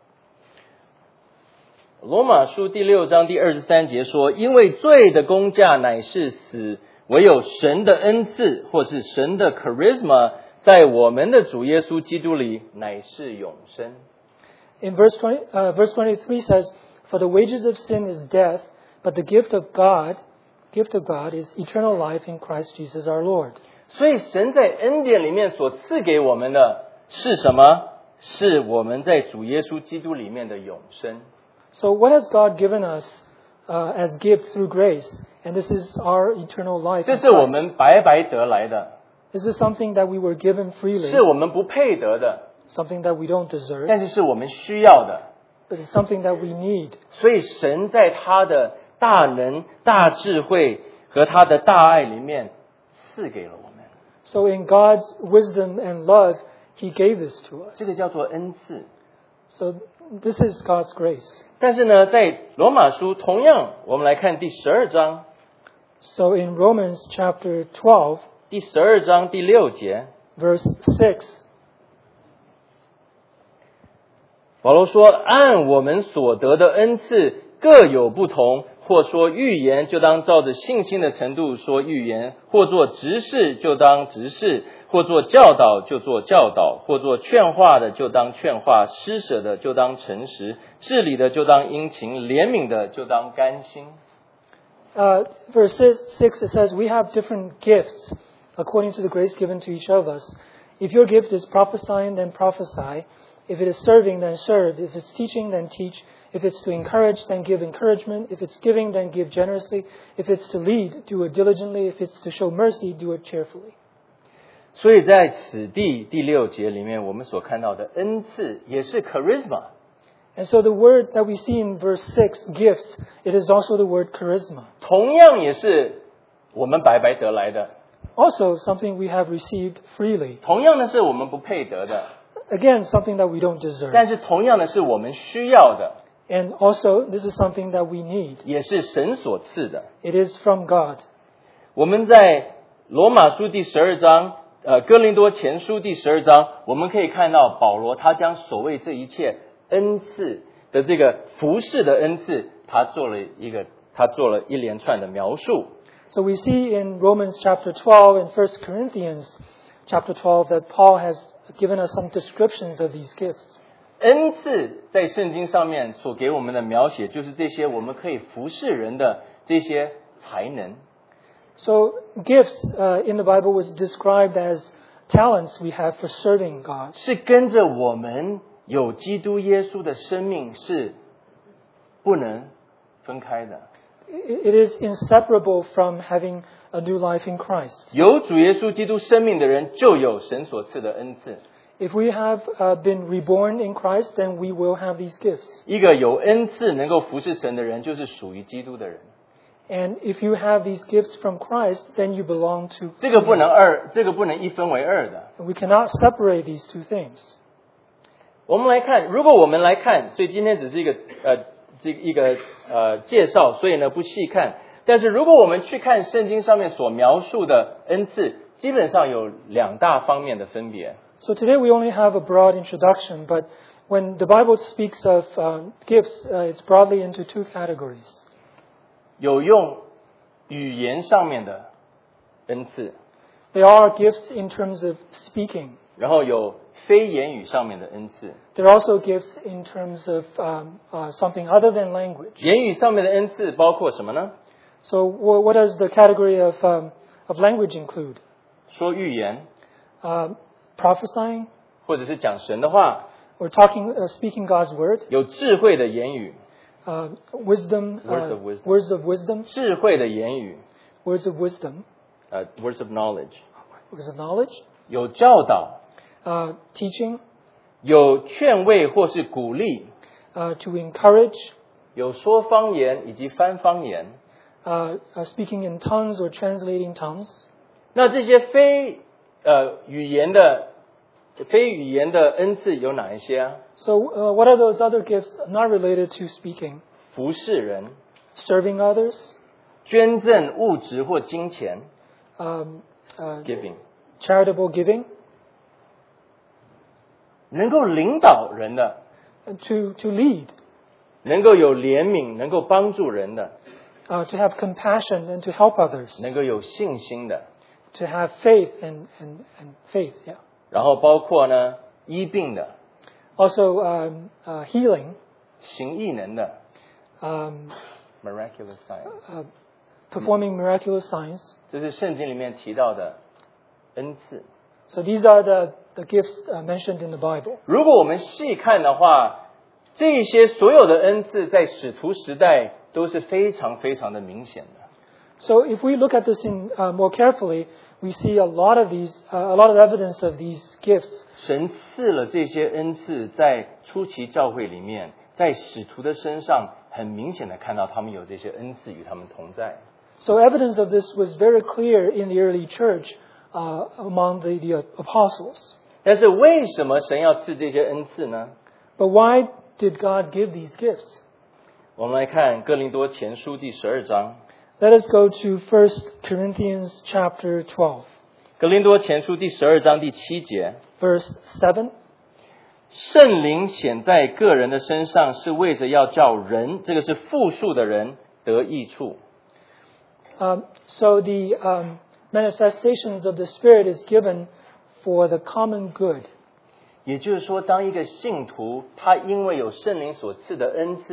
罗马书第六章第二十三节说：“因为罪的工价乃是死，唯有神的恩赐，或是神的 charisma， 在我们的主耶稣基督里乃是永生。” In verse twenty, uh, verse twenty-three says, "For the wages of sin is death, but the gift of God, gift of God is eternal life in Christ Jesus our Lord." 所以神在恩典里面所赐给我们的是什么？是我们在主耶稣基督里面的永生。 So what has God given us uh, as gift through grace? And this is our eternal life 这 in 是我 Christ. 们白白得来的， This is something that we were given freely, 是我们不配得的， something that we don't deserve, 但是是我们需要的。 but it's something that we need. 所以神在他的大能、大智慧和他的大爱里面赐给了我们， So in God's wisdom and love, He gave this to us. 这个叫做恩赐。 So this is God's grace. 但是呢，在罗马书同样，我们来看第十二章， So in Romans chapter twelve, 第十二章第六节， verse six, 保罗说：“按我们所得的恩赐各有不同，或说预言，就当照着信心的程度说预言；或做执事，就当执事；或做教导，就做教导；或做劝化的，就当劝化；施舍的，就当诚实；治理的，就当殷勤；怜悯的，就当甘心。” uh, verse six, it says, we have different gifts according to the grace given to each of us. If your gift is prophesying, then prophesy. If it is serving, then serve. If it's teaching, then teach. If it's to encourage, then give encouragement. If it's giving, then give generously. If it's to lead, do it diligently. If it's to show mercy, do it cheerfully. 所以在此地第六节里面，我们所看到的恩赐也是 charisma。 And so the word that we see in verse six, gifts, it is also the word charisma. 同样也是我们白白得来的， Also something we have received freely. 同样的是我们不配得的， Again, something that we don't deserve. 但是同样的是我们需要的， And also, this is something that we need. 也是神所赐的。 It is from God. 我们在罗马书第十二章，呃，哥林多前书第十二章，我们可以看到保罗他将所谓这一切恩赐的这个服侍的恩赐，他做了一个，他做了一连串的描述。 So we see in Romans chapter twelve and First Corinthians chapter twelve that Paul has given us some descriptions of these gifts. 恩赐在圣经上面所给我们的描写，就是这些我们可以服侍人的这些才能。 So gifts uh, in the Bible was described as talents we have for serving God. 是跟着我们有基督耶稣的生命是不能分开的。 It is inseparable from having a new life in Christ. 有主耶稣基督生命的人，就有神所赐的恩赐。 If we have uh, been reborn in Christ, then we will have these gifts. 一个有恩赐能够服侍神的人，就是属于基督的人。 And if you have these gifts from Christ, then you belong to 这个不能二，这个不能一分为二的。 We cannot separate these two things. 我们来看，如果我们来看，所以今天只是一个呃，这一个呃介绍，所以呢不细看。但是如果我们去看圣经上面所描述的恩赐，基本上有两大方面的分别。 So today we only have a broad introduction, but when the Bible speaks of um, gifts, uh, it's broadly into two categories. 有用语言上面的恩赐， There are gifts in terms of speaking. 然后有非言语上面的恩赐。 There are also gifts in terms of um, uh, something other than language. 言语上面的恩赐包括什么呢？ So wh- what does the category of, um, of language include? 说预言， Uh, prophesying, 或者是讲神的话， or talking, uh, speaking God's word. 有智慧的言语， Uh, wisdom, uh, Words of wisdom. words of wisdom, 智慧的言语， words of wisdom, 呃 ，words of knowledge， words of knowledge, 有教导， uh, teaching, 有劝慰或是鼓励， uh, to encourage, 有说方言以及翻方言。 uh, uh, speaking in tongues or translating tongues. 那这些非呃语言的非语言的恩赐有哪一些啊？ So uh, what are those other gifts not related to speaking? 服侍人， Serving others, 捐赠物质或金钱 um, uh, ，giving， charitable giving, 能够领导人的， uh, to, to lead, 能够有怜悯，能够帮助人的， uh, to have compassion and to help others, 能够有信心的， to have faith and, and, and faith, yeah. 然后包括呢医病的、 Also um, uh, healing, 行异能的 um, miraculous sign， uh, performing miraculous signs. 这是圣经里面提到的恩赐。 So these are the, the gifts uh, mentioned in the Bible. 如果我们细看的话，这些所有的恩赐在使徒时代都是非常非常的明显的。 So if we look at this in, uh, more carefully, we see a lot of these, uh, a lot of evidence of these gifts. 神赐了这些恩赐，在初期教会里面，在使徒的身上，很明显的看到他们有这些恩赐与他们同在。 So evidence of this was very clear in the early church uh, among the, the apostles. 但是为什么神要赐这些恩赐呢？ But why did God give these gifts? 我们来看哥林多前书第十二章。 Let us go to First Corinthians chapter twelve, 哥林多前书第十二章第七节， verse seven. 圣灵显在个人的身上，是为着要叫人，这个是复数的人得益处。 Um, so the um, manifestations of the Spirit is given for the common good. 也就是说，当一个信徒他因为有圣灵所赐的恩赐，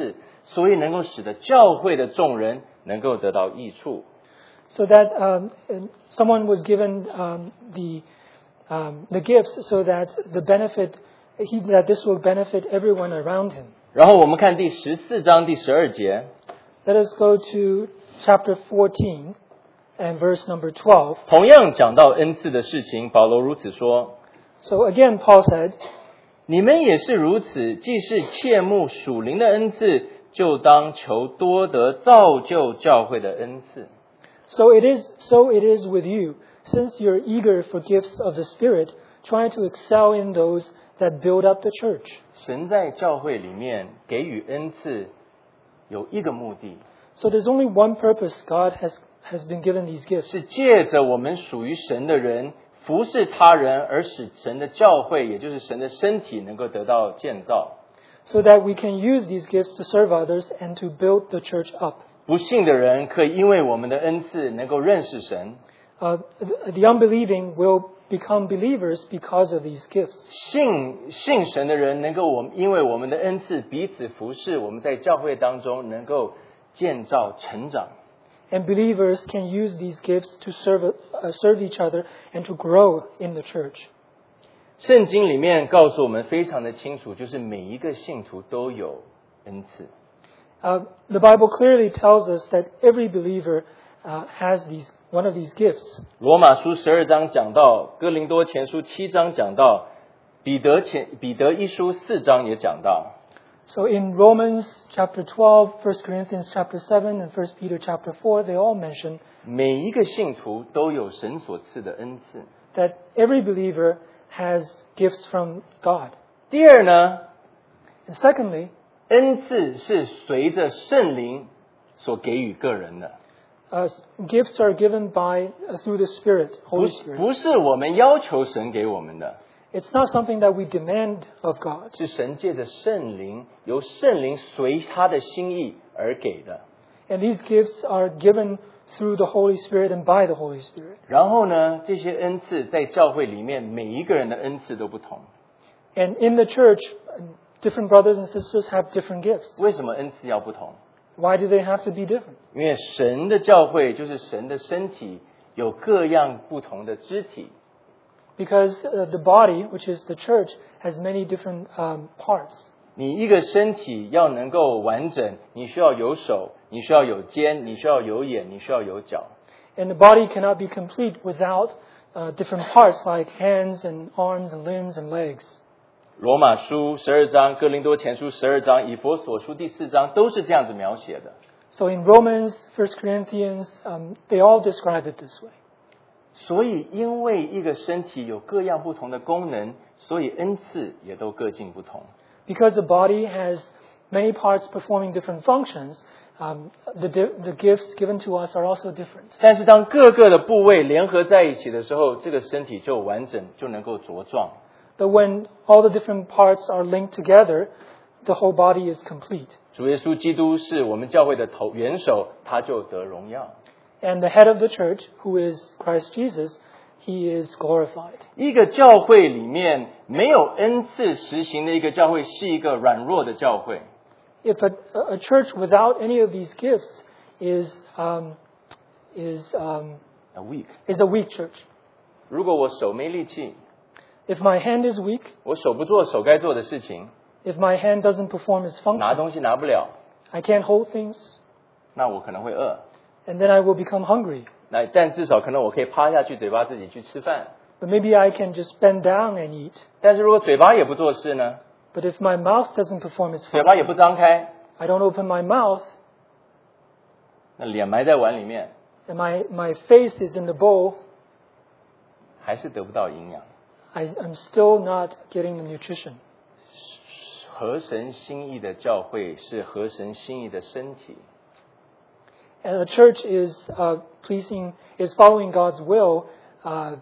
所以能够使得教会的众人能够得到益处。 So that um, someone was given um, the um, the gifts so that the benefit he, that this will benefit everyone around him. 然后我们看第十四章第十二节。 Let us go to chapter fourteen and verse number twelve. 同样讲到恩赐的事情，保罗如此说。 So again, Paul said, 你们也是如此，既是切慕属灵的恩赐，就当求多得造就教会的恩赐。 So it is, so it is with you, since you're eager for gifts of the Spirit, trying to excel in those that build up the church. 神在教会里面给予恩赐有一个目的， So there's only one purpose God has, has been given these gifts. 是借着我们属于神的人服侍他人，而使神的教会，也就是神的身体能够得到建造。 So that we can use these gifts to serve others and to build the church up. 不信的人可以因为我们的恩赐能够认识神。 Uh, the, the unbelieving will become believers because of these gifts. 信信神的人能够我们因为我们的恩赐彼此服侍，我们在教会当中能够建造成长。 And believers can use these gifts to serve, uh, serve each other and to grow in the church. 圣经里面告诉我们非常的清楚，就是每一个信徒都有恩赐。 Uh, the Bible clearly tells us that every believer uh, has these one of these gifts. 罗马书十二章讲到，哥林多前书七章讲到，彼得前彼得一书四章也讲到。 So in Romans chapter twelve, First Corinthians chapter seven, and First Peter chapter four, they all mention 每一个信徒都有神所赐的恩赐。 that every believer has gifts from God. 第二呢， And secondly, 恩赐是随着圣灵所给予个人的， uh, gifts are given by uh, through the Spirit, 不 Holy 是 Spirit. 不是我们要求神给我们的， It's not something that we demand of God. 是神借着圣灵，由圣灵随他的心意而给的。 And these gifts are given through the Holy Spirit and by the Holy Spirit. 然后呢，这些恩赐在教会里面，每一个人的恩赐都不同。 And in the church, different brothers and sisters have different gifts. 为什么恩赐要不同？ Why do they have to be different? 因为神的教会就是神的身体，有各样不同的肢体。 Because uh, the body, which is the church, has many different um, parts. 你一个身体要能够完整，你需要有手，你需要有肩，你需要有眼，你需要有脚。 And the body cannot be complete without uh, different parts like hands and arms and limbs and legs. 罗马书十二章、哥林多前书十二章、以弗所书第四章都是这样子描写的。 So in Romans, First Corinthians, um, they all describe it this way. 所以，因为一个身体有各样不同的功能，所以恩赐也都各尽不同。 Because the body has many parts performing different functions, um, the, the gifts given to us are also different. 但是，当各个的部位联合在一起的时候，这个身体就完整，就能够茁壮。 But when all the different parts are linked together, the whole body is complete. 主耶稣基督是我们教会的头元首，他就得荣耀。 And the head of the church, who is Christ Jesus, he is glorified. 一个教会里面没有恩赐实行的一个教会，是一个软弱的教会。 If a, a church without any of these gifts is um, is um, A weak. is a weak church. 如果我手没力气， If my hand is weak, 我手不做手该做的事情， if my hand doesn't perform its 拿 function, 东西拿不了， I can't hold things, 那我可能会饿。 and then I will become hungry. 那但至少可能我可以趴下去，嘴巴自己去吃饭。 But maybe I can just bend down and eat. 但是如果嘴巴也不做事呢？ But if my mouth doesn't perform its 嘴巴也 function, 不张开， I don't open my mouth, 那脸埋在碗里面， and my, my face is in the bowl, 还是得不到营养。 I, I'm still not getting the nutrition. 合神心意的教会是合神心意的身体。 And the church is uh, pleasing, is following God's will, uh,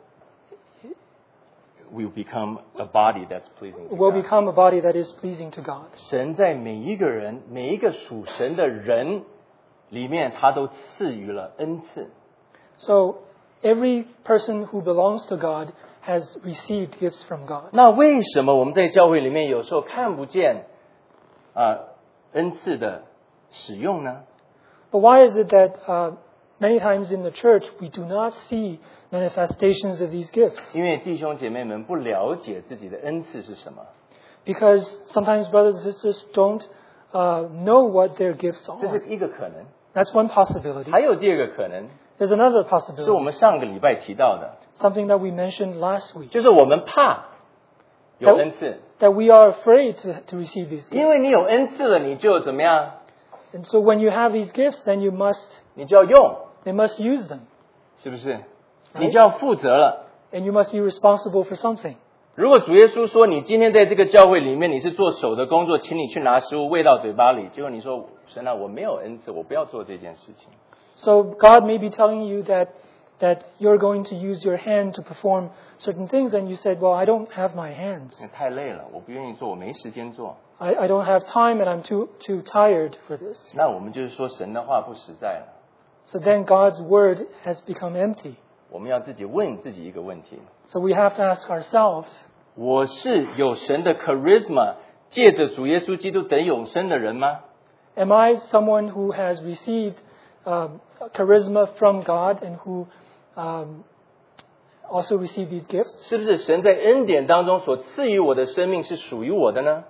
Will become a body that's pleasing to will God. become a body that is pleasing to God. 神在每一个人、每一个属神的人里面，他都赐予了恩赐。 So every person who belongs to God has received gifts from God. 那为什么我们在教会里面有时候看不见啊、恩赐的使用呢？ But why is it that uh, many times in the church we do not see manifestations of these gifts? 因为弟兄姐妹们不了解自己的恩赐是什么。 Because sometimes brothers and sisters don't uh, know what their gifts 这 are. 是一个可能。 That's one possibility. 还有第二个可能， There's another 是我 possibility, 们上个礼拜提到的， something that we mentioned last week, 就是我们怕有恩赐， that we are afraid to, to receive these 因为 gifts. 你有恩赐了，你就怎么样？ And so when you have these gifts, then you must, 你就要用， they must use them. 是不是？你就要负责了。 And you must be responsible for something. 如果主耶稣说你今天在这个教会里面你是做手的工作，请你去拿食物喂到嘴巴里，结果你说神啊，我没有恩赐，我不要做这件事情。 So God may be telling you that that you're going to use your hand to perform certain things, and you said, well, I don't have my hands. 因为太累了，我不愿意做，我没时间做。 I, I don't have time, and I'm too too tired for this. 那我们就是说神的话不实在了。 So then God's word has become empty. 我们要自己问自己一个问题： So we have to ask ourselves, 我是有神的 charisma， 借着主耶稣基督得永生的人吗？ am I someone who has received um, charisma from God and who um, also received these gifts? 是不是神在恩典当中所赐予我的生命是属于我的呢？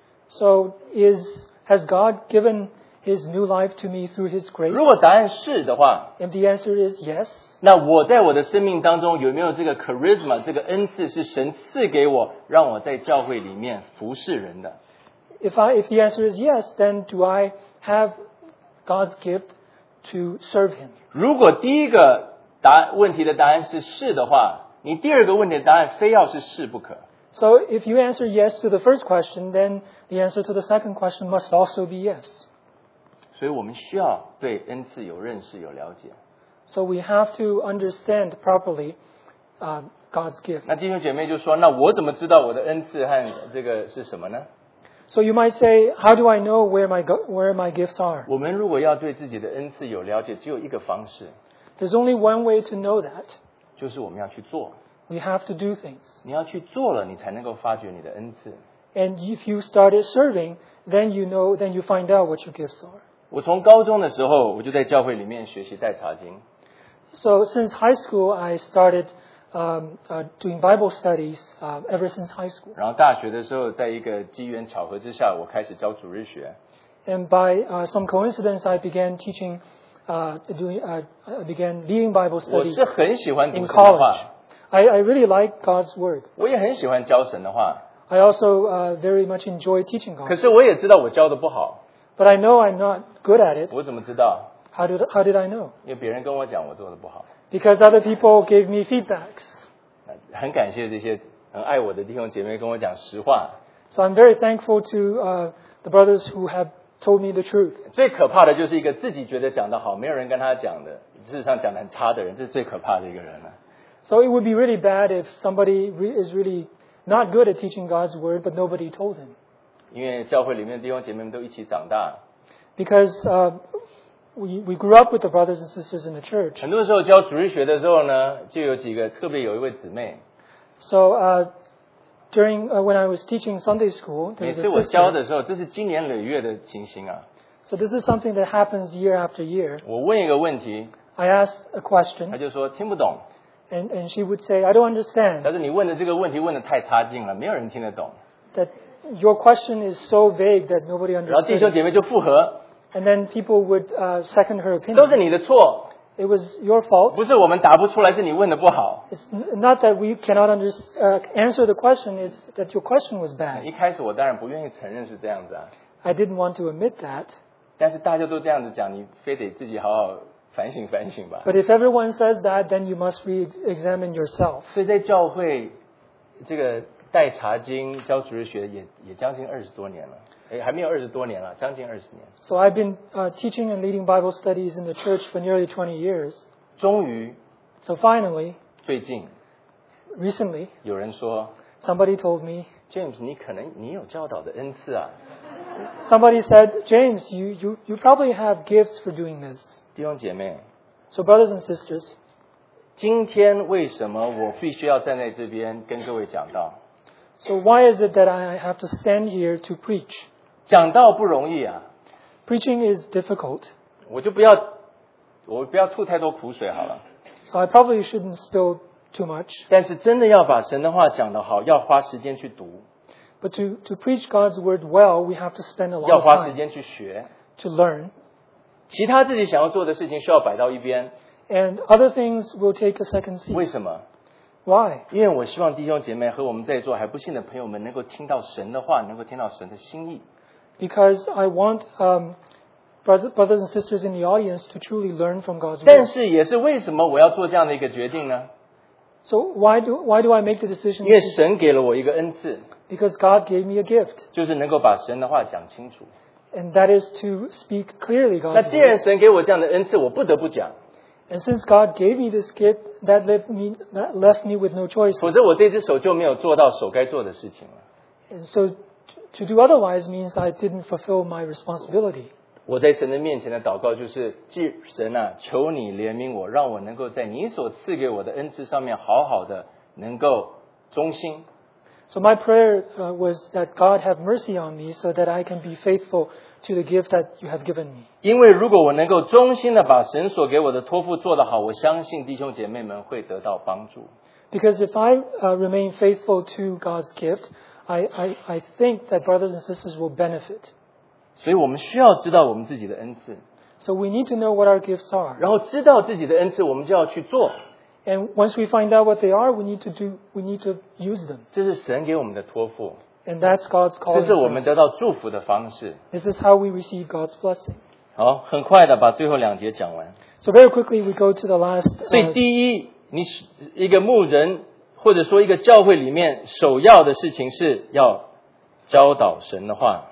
So is has God given His new life to me through His grace? 如果答案是的话， And the answer is yes. 那我在我的生命当中有没有这个 charisma 这个恩赐是神赐给我，让我在教会里面服侍人的？ If I if the answer is yes, then do I have God's gift to serve Him? 如果第一个答问题的答案是是的话，你第二个问题的答案非要是是不可。 So if you answer yes to the first question, then the answer to the second question must also be yes. 所以我们需要对恩赐有认识有了解。 So we have to understand properly uh, God's gift. 那弟兄姐妹就说：“那我怎么知道我的恩赐和这个是什么呢？” So you might say, how do I know where my go- where my gifts are? 我们如果要对自己的恩赐有了解，只有一个方式， There's only one way to know that. 就是我们要去做。 We have to do things. 你要去做了，你才能够发掘你的恩赐。 And if you started serving, then you know, then you find out what your gifts are. 我从高中的时候，我就在教会里面学习带查经。 So since high school, I started um, uh, doing Bible studies uh, ever since high school. 然后大学的时候，在一个机缘巧合之下，我开始教主日学。 And by uh, some coincidence, I began teaching, uh, doing, uh, I began leading Bible 我 studies 是很喜欢读 in 神的 college. 话， I, I really like God's Word. 我也很喜欢教神的话。 I also uh, very much enjoy teaching 可 God's 是我也知道我教的不好， But I know I'm not good at it. 我怎么知道？ How did, how did I know? 因为别人跟我讲我做的不好。 Because other people gave me feedbacks. 很感谢这些很爱我的弟兄姐妹跟我讲实话。 So I'm very thankful to uh, the brothers who have told me the truth. 最可怕的就是一个自己觉得讲得好，没有人跟他讲的，事实上讲得很差的人，这是最可怕的一个人了。 So it would be really bad if somebody re- is really not good at teaching God's Word, but nobody told him. 因为教会里面弟兄姐妹们都一起长大， Because uh, we, we grew up with the brothers and sisters in the church. 很多时候教主日学的时候呢，就有几个特别有一位姊妹， So uh, during uh, when I was teaching Sunday school, there 每 was 次 a 我教 sister. 的时候，这是经年累月的情形啊。 So this is something that happens year after year. 我问一个问题， I asked a 他 question, 就说听不懂， and, and she would say, I don't understand. 但是你问的这个问题问的太差劲了，没有人听得懂。 That your question is so vague that nobody 然后弟兄 understood. 姐妹就附和， And then people would uh, second her 都是 opinion. 你的错， It was your fault. 不是我们答不出来，是你问的不好。 It's n- not that we cannot under, uh, answer the question, it's that your question was 一 bad. 开始我当然不愿意承认是这样子啊， I didn't want to admit that. 但是大家都这样子讲，你非得自己好好反省反省吧。 But if everyone says that, then you must re-examine yourself. 所以在教会这个带查经教主日学也也将近二十多年了，哎，还没有二十多年了，将近二十年。 So I've been uh, teaching and leading Bible studies in the church for nearly twenty years. 终于 So finally, 最近 recently, 有人说 somebody told me, ，James，你可能你有教导的恩赐啊。 somebody said, James, you, you, you probably have gifts for doing this. 弟兄姐妹， So brothers and sisters, 今天为什么我必须要站在这边跟各位讲道？ so why is it that I have to stand here to preach? 讲道不容易啊， Preaching is difficult, 我就不要我不要吐太多苦水好了。 so I probably shouldn't spill too much. 但是真的要把神的话讲得好，要花时间去读， But to, to preach God's word well, we have to spend a lot 要 of 花时 time 间去学。 to learn. 其他自己想要做的事情需要摆到一边。 And other things will take a second seat. 为什么？ Why? 因为我希望弟兄姐妹和我们在座还不信的朋友们能够听到神的话，能够听到神的心意。 Because I want um, brother, brothers and sisters in the audience to truly learn from God's 但 word. 是也是为什么我要做这样的一个决定呢？ So why do, why do I make the decision? 因为神给了我一个恩赐， Because God gave me a gift. 就是能够把神的话讲清楚。 And that is to speak clearly 那 God's 既然 word. 神给我这样的恩赐，我不得不讲， And since God gave me this gift, that left me, that left me with no 否 choices. 则我这只手就没有做到手该做的事情了。 And so to, to do otherwise means I didn't fulfill my responsibility. 我在神的面前的祷告就是：既神啊，求你怜悯我，让我能够在你所赐给我的恩赐上面好好的能够忠心。 So my prayer uh, was that God have mercy on me so that I can be faithful to the gift that you have given me. 因为如果我能够忠心的把神所给我的托付做得好，我相信弟兄姐妹们会得到帮助。 Because if I uh, remain faithful to God's gift, I, I, I think that brothers and sisters will benefit. 所以我们需要知道我们自己的恩赐， So we need to know what our gifts are. 然后知道自己的恩赐，我们就要去做。 And once we find out what they are, we need to do, we need to use them. 这是神给我们的托付， And that's God's 这 calling 是我 for 们 us. 得到祝福的方式。 This is how we receive God's blessing. 好，很快的把最后两节讲完。 So very quickly we go to the last. 所以 Uh, 第一，你一个牧人或者说一个教会里面首要的事情是要教导神的话。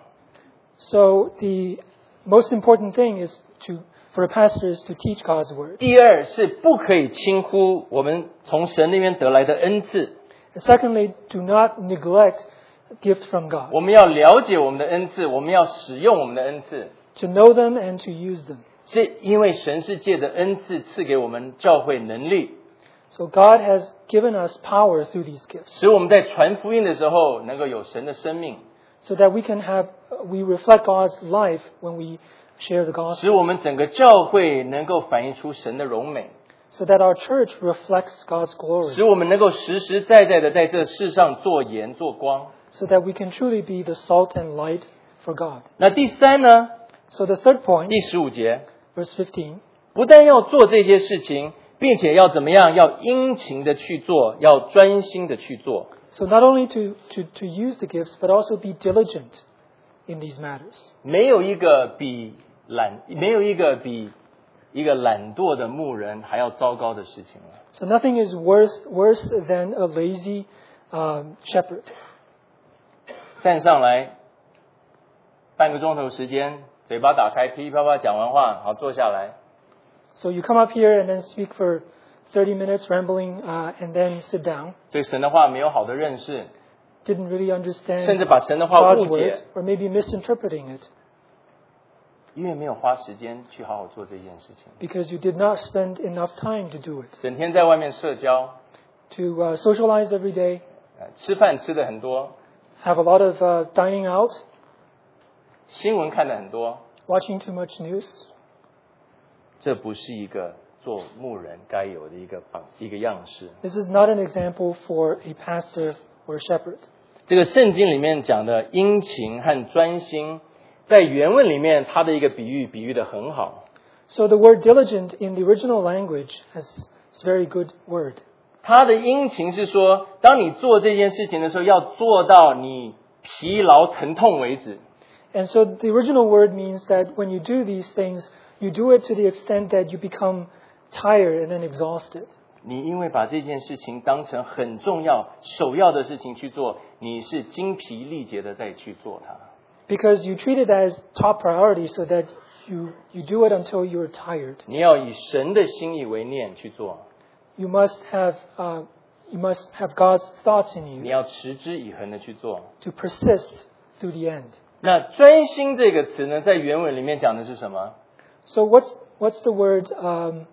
so the most important thing is to for a pastor is to teach God's word. 第二是不可以轻忽我们从神那边得来的恩赐， And secondly, do not neglect gift from God. 我们要了解我们的恩赐，我们要使用我们的恩赐。 To know them and to use them. 是因为神是借着恩赐赐给我们教会能力， So God has given us power through these gifts, 使我们在传福音的时候能够有神的生命， so that we can have we reflect God's life when we share the 使 gospel, 我们整个教会能够反映出神的荣美， so that our church reflects God's glory, 使我们能够实实在在的在这世上做盐做光。 so that we can truly be the salt and light for God. 那第三呢？ So the third point, 第十五节， verse fifteen, 不但要做这些事情，并且要怎么样？要殷勤的去做，要专心的去做。 so not only to, to, to use the gifts, but also be diligent in these matters. 没有一个比懒，没有一个比一个懒惰的牧人还要糟糕的事情了。 So nothing is worse, worse than a lazy um, shepherd. 站上来，半个钟头时间，嘴巴打开，噼里啪啪讲完话，好坐下来。 So you come up here and then speak for thirty minutes rambling uh, and then sit down. 对神的话没有好的认识， Didn't really understand 甚至把神的话 God's 误 word 解， or maybe misinterpreting it 因为没有花时间去好好做这件事情， because you did not spend enough time to do it. 整天在外面社交， To uh, socialize every day, 呃吃饭吃的很多， have a lot of uh, dining out, 新闻看的很多， watching too much news. 这不是一个做牧人该有的一个榜一个样式。 This is not an example for a pastor or a shepherd. 这个圣经里面讲的殷勤和专心，在原文里面它的一个比喻比喻的很好。 So the word diligent in the original language has is a very good word. 它的殷勤是说，当你做这件事情的时候，要做到你疲劳疼痛为止。 And so the original word means that when you do these things, you do it to the extent that you become tired and then exhausted. 你因为把这件事情当成很重要、首要的事情去做，你是精疲力竭的在去做它。 Because you treat it as top priority so that you, you do it until you're tired. 你要以神的心意为念去做， You must have, uh, you must have God's thoughts in 你 you 要持之以恒的去做。 to persist through the end. 那专心这个词呢，在原文里面讲的是什么？ So what's, what's the word, um,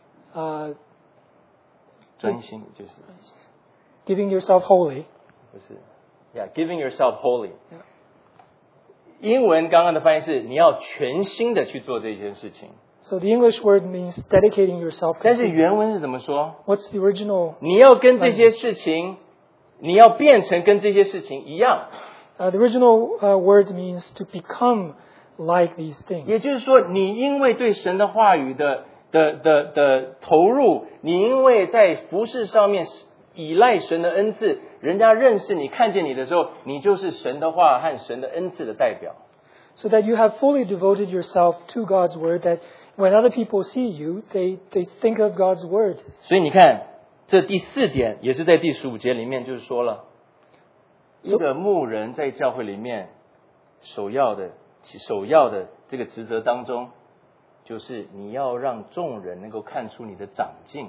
uh, 专心就是 giving yourself wholly? 不是，Yeah, giving yourself wholly. Yeah. 英文刚刚的翻译是你要全心的去做这件事情。 So the English word means dedicating yourself. 但是原文是怎么说？ What's the original? 你要跟这些事情，你要变成跟这些事情一样。 Uh, the original uh, word means to become like these things. 也就是说，你因为对神的话语的的的的投入，你因为在服事上面依赖神的恩赐，人家认识你、看见你的时候，你就是神的话和神的恩赐的代表。 So that you have fully devoted yourself to God's word, that when other people see you, they, they think of God's word. 所以你看，这第四点也是在第十五节里面就是说了，一个牧人在教会里面首要的首要的这个职责当中，就是你要让众人能够看出你的长进。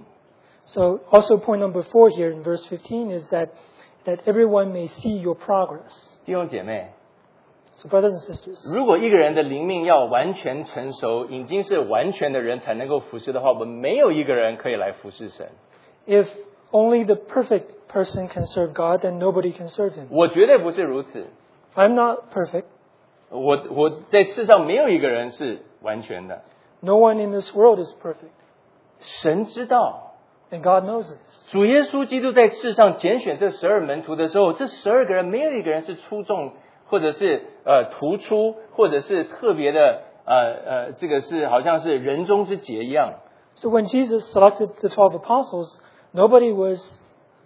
So also point number four here in verse fifteen is that, that everyone may see your progress. 弟兄姐妹， So brothers and sisters, 如果一个人的灵命要完全成熟，已经是完全的人才能够服侍的话，我们没有一个人可以来服侍神。 if only the perfect person can serve God, then nobody can serve him. 我绝对不是如此。 I'm not perfect. 我我在世上没有一个人是完全的。 No one in this world is perfect. 神知道， And God knows this. 主耶稣基督在世上拣选这十二门徒的时候，这十二个人没有一个人是出众，或者是呃突出，或者是特别的呃呃，这个是好像是人中之杰一样。 So when Jesus selected the twelve apostles, nobody was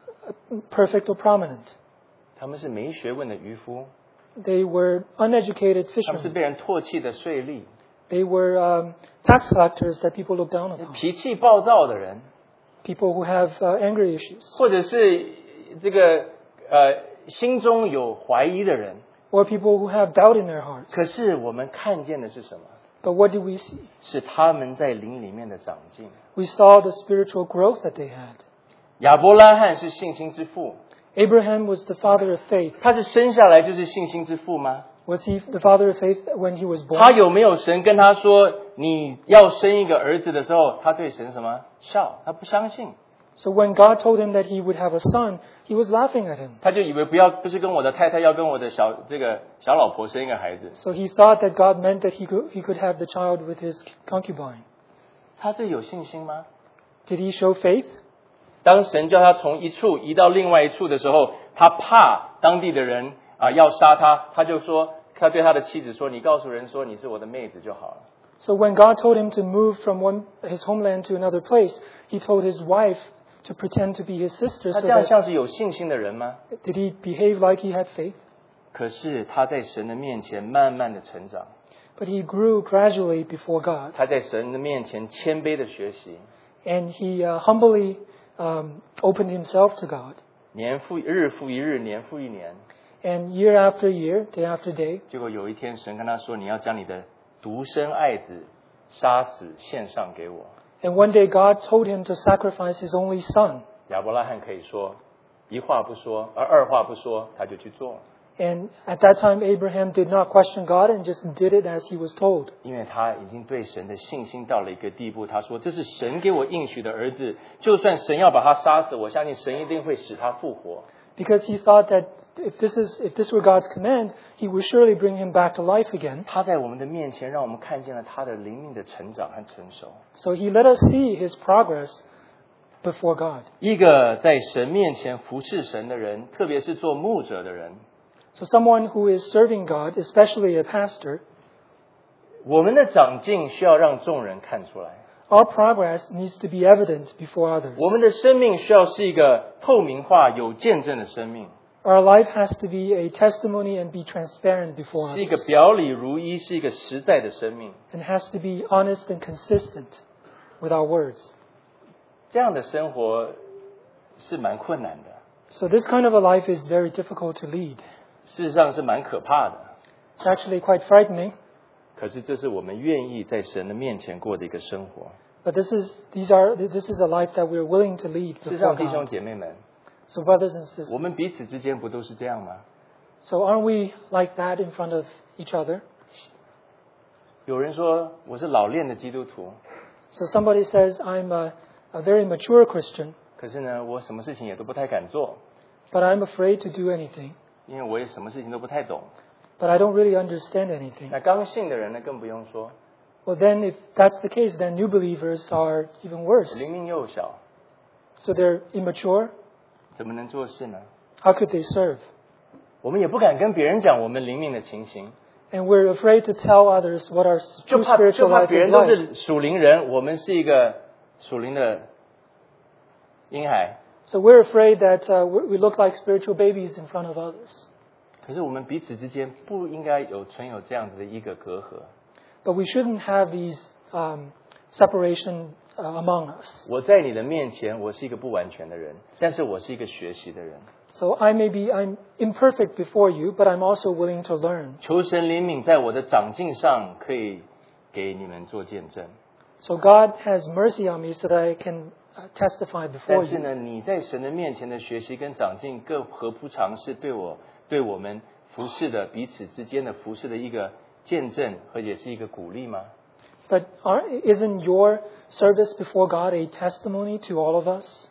perfect or prominent. 他们是没学问的渔夫， They were uneducated 他们是 fishermen. 被人唾弃的税吏， They were um, tax collectors that people look down upon. 脾气暴躁的人， People who have uh, anger issues. 或者是这个呃心中有怀疑的人。 Or people who have doubt in their hearts. 可是我们看见的是什么？ But what do we see? 是他们在灵里面的长进。 We saw the spiritual growth that they had. 亚伯拉罕是信心之父， Abraham was the father of faith. 他是生下来就是信心之父吗？ Was he the father of faith when he was 他 born? 有没有神跟他说你要生一个儿子的时候，他对神什么笑？他不相信， So when God told him that he would have a son, he was laughing at him. 他就以为不要不是跟我的太太要跟我的小这个小老婆生一个孩子。 So he thought that God meant that he could, he could have the child with his concubine. 他是有信心吗？ Did he show faith? 当神叫他从一处移到另外一处的时候，他怕当地的人啊要杀他，他就说，他对他的妻子说：“你告诉人说你是我的妹子就好了。” So when God told him to move from one, his homeland to another place, he told his wife to pretend to be his sister. 他 So 这样 that, 像是有信心的人吗？ did he behave like he had faith? 可是他在神的面前慢慢的成长， But he grew gradually before God. 他在神的面前谦卑的学习， And he uh, humbly um, opened himself to God. 年复日复一日，年复一年。 And year after year, day after day, 结果有一天，神跟他说：“你要将你的独生爱子杀死，献上给我。” and one day God told him to sacrifice his only son. 亚伯拉罕可以说一话不说，而二话不说，他就去做， And at that time, Abraham did not question God and just did it as he was told. 因为他已经对神的信心到了一个地步。他说：“这是神给我应许的儿子，就算神要把他杀死，我相信神一定会使他复活。” Because he thought that if this is if this were God's command, he would surely bring him back to life again. 他在我们的面前，让我们看见了他的灵命的成长和成熟。 So he let us see his progress before God. 一个在神面前服侍神的人，特别是做牧者的人， So someone who is serving God, especially a pastor, 我们的长进需要让众人看出来。 our progress needs to be evident before others. 我们的生命需要是一个透明化、有见证的生命， Our life has to be a testimony and be transparent before 是一个 others. 表里如一，是一个实在的生命。 And has to be honest and consistent with our words. 这样的生活是蛮困难的， So this kind of a life is very difficult to lead. 事实上是蛮可怕的。 It's actually quite frightening. 可是这是我们愿意在神的面前过的一个生活。 But this is these are this is a life that we're willing to lead 事实上， before 弟兄 God. 姐妹们， So brothers and sisters, 我们彼此之间不都是这样吗？ so aren't we like that in front of each other? 有人说我是老练的基督徒， So somebody says, I'm a, a very mature Christian, 可是呢，我什么事情也都不太敢做， but I'm afraid to do anything 因为我也什么事情都不太懂。 but I don't really understand anything. 那刚信的人呢，更不用说， Well, then if that's the case, then new believers are even worse. 灵命幼小， So they're immature. 怎么能做事呢？ How could they serve? 我们也不敢跟别人讲我们灵命的情形， And we're afraid to tell others what our 就 true 怕就 spiritual 怕 life 别 is 人都 like. 是属灵人，我们是一个属灵的婴孩。 So we're afraid that uh, we we look like spiritual babies in front of others. 可是我们彼此之间不应该有存有这样子的一个隔阂。 But we shouldn't have these um, separation uh, among us. 我在你的面前，我是一个不完全的人，但是我是一个学习的人。 So I may be I'm imperfect before you, but I'm also willing to learn. 求神怜悯，在我的长进上可以给你们做见证。 So God has mercy on me so that I can uh, testify before 但是 you. 呢，你在神的面前的学习跟长进，更何不尝是对我、对我们服侍的彼此之间的服侍的一个见证，和也是一个鼓励吗？ But aren't, isn't your service before God a testimony to all of us?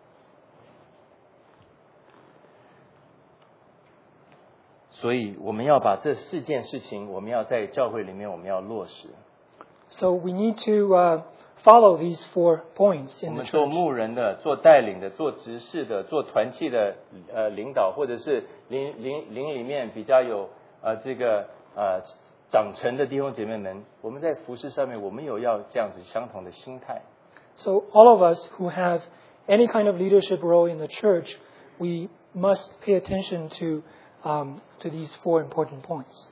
所以我们要把这四件事情，我们要在教会里面，我们要落实。 So we need to uh, follow these four points 我 in the 们做 church. 牧人的、做带领的、做执事的、做团契的呃领导，或者是灵灵灵里面比较有呃这个呃长成的弟兄姐妹们，我们在服事上面，我们有要这样子相同的心态。 So all of us who have any kind of leadership role in the church, we must pay attention to um, to these four important points.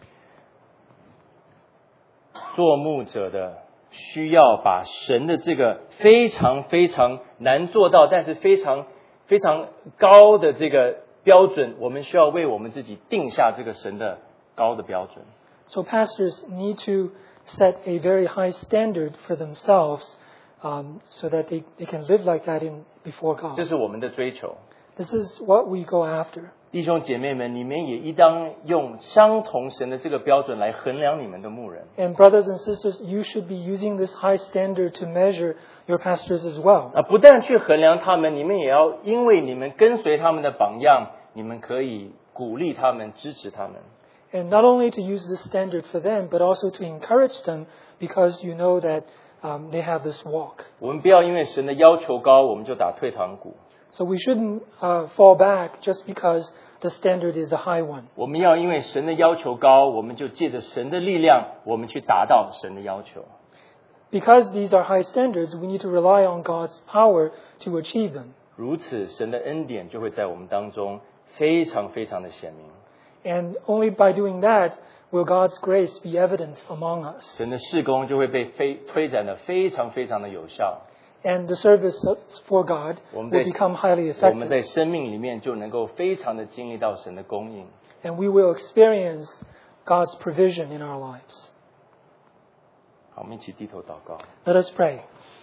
做牧者的需要把神的这个非常非常难做到，但是非常非常高的这个标准，我们需要为我们自己定下这个神的高的标准。 So pastors need to set a very high standard for themselves um, so that they, they can live like that in before 这 God. 是我们的追求。 This is what we go after. 弟兄姐妹们，你们也应当用相同神的这个标准来衡量你们的牧人。 And brothers and sisters, you should be using this high standard to measure your pastors as well. 啊，不但去衡量他们，你们也要因为你们跟随他们的榜样，你们可以鼓励他们、支持他们。 And not only to use this standard for them, but also to encourage them because you know that um, they have this walk. 我们不要因为神的要求高，我们就打退堂鼓。 So we shouldn't uh, fall back just because the standard is a high one. 我们要因为神的要求高，我们就借着神的力量，我们去达到神的要求。 Because these are high standards, we need to rely on God's power to achieve them. 如此，神的恩典就会在我们当中非常非常的显明。 And only by doing that will God's grace be evident among us. 神的事工就会被非推展的非常非常的有效。 And the service for God 我们 will 在 become highly 我们 effective. 在生命里面就能够非常的经历到神的供应。 And we will experience God's provision in our lives. 好，我们一起低头祷告。 Let us pray.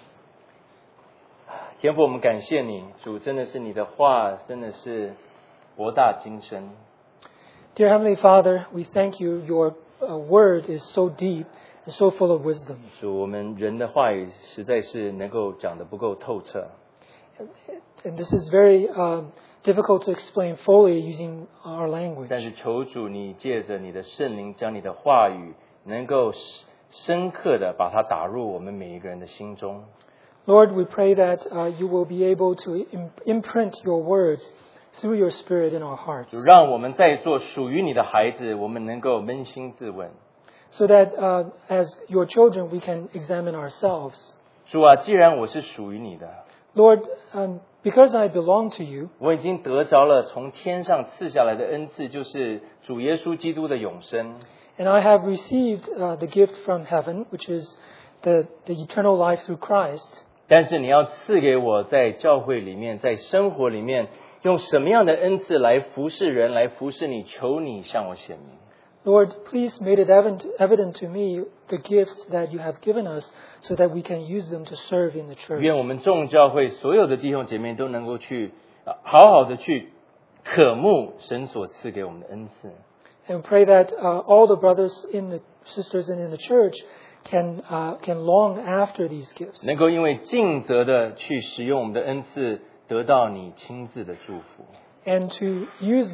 天父，我们感谢你，主真的是你的话，真的是博大精深。 Dear Heavenly Father, we thank you. Your uh, word is so deep and so full of wisdom. 主，我们人的话语实在是能够讲得不够透彻。 And this is very um, difficult to explain fully using our language. 但是求主，你借着你的圣灵，将你的话语能够深刻的把它打入我们每一个人的心中。 Lord, we pray that uh, you will be able to im- imprint your words through your Spirit in our hearts, 主，让我们在做属于你的孩子，我们能够扪心自问。 so that uh, as your children we can examine ourselves. 主啊，既然我是属于你的， Lord, um, because I belong to you, 我已经得着了从天上赐下来的恩赐，就是主耶稣基督的永生。 and I have received uh, the gift from heaven, which is the, the eternal life through Christ. 但是你要赐给我在教会里面，在生活里面，用什么样的恩赐来服侍人，来服侍你？求你向我显明。 Lord, please make it evident, evident to me the gifts that you have given us so that we can use them to serve in the church. 愿我们众教会所有的弟兄姐妹都能够去呃好好的去渴慕神所赐给我们的恩赐。 And pray that uh, all the brothers in the sisters and in the church can uh, can long after these gifts. 能够因为尽责的去使用我们的恩赐，得到你亲自的祝福。 And to use these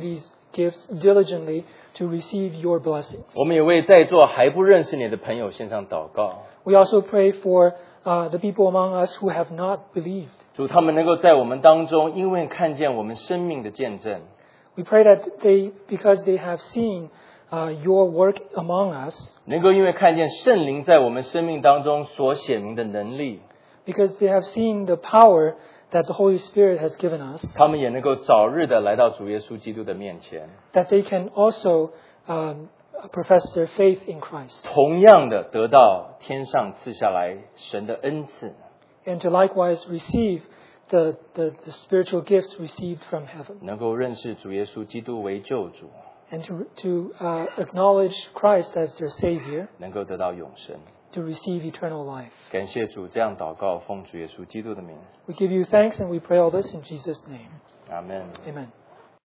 gifts diligently to receive your blessings. 我们也为在座还不认识你的朋友献上祷告。 We also pray for uh, the people among us who have not believed. 主，他们能够在我们当中，因为看见我们生命的见证， We pray that they, because they have seen uh, your work among us, 能够因为看见圣灵在我们生命当中所显明的能力， because they have seen the power that the Holy Spirit has given us, 他们也能够早日的来到主耶稣基督的面前， that they can also um, profess their faith in Christ, 同样的得到天上赐下来神的恩赐， and to likewise receive the, the, the spiritual gifts received from heaven, 能够认识主耶稣基督为救主， and to, to uh, acknowledge Christ as their Savior, 能够得到永生。 to receive eternal life. 感谢主，这样祷告，奉主耶稣基督的名， We give you thanks and we pray all this in Jesus' name. 阿门。 Amen.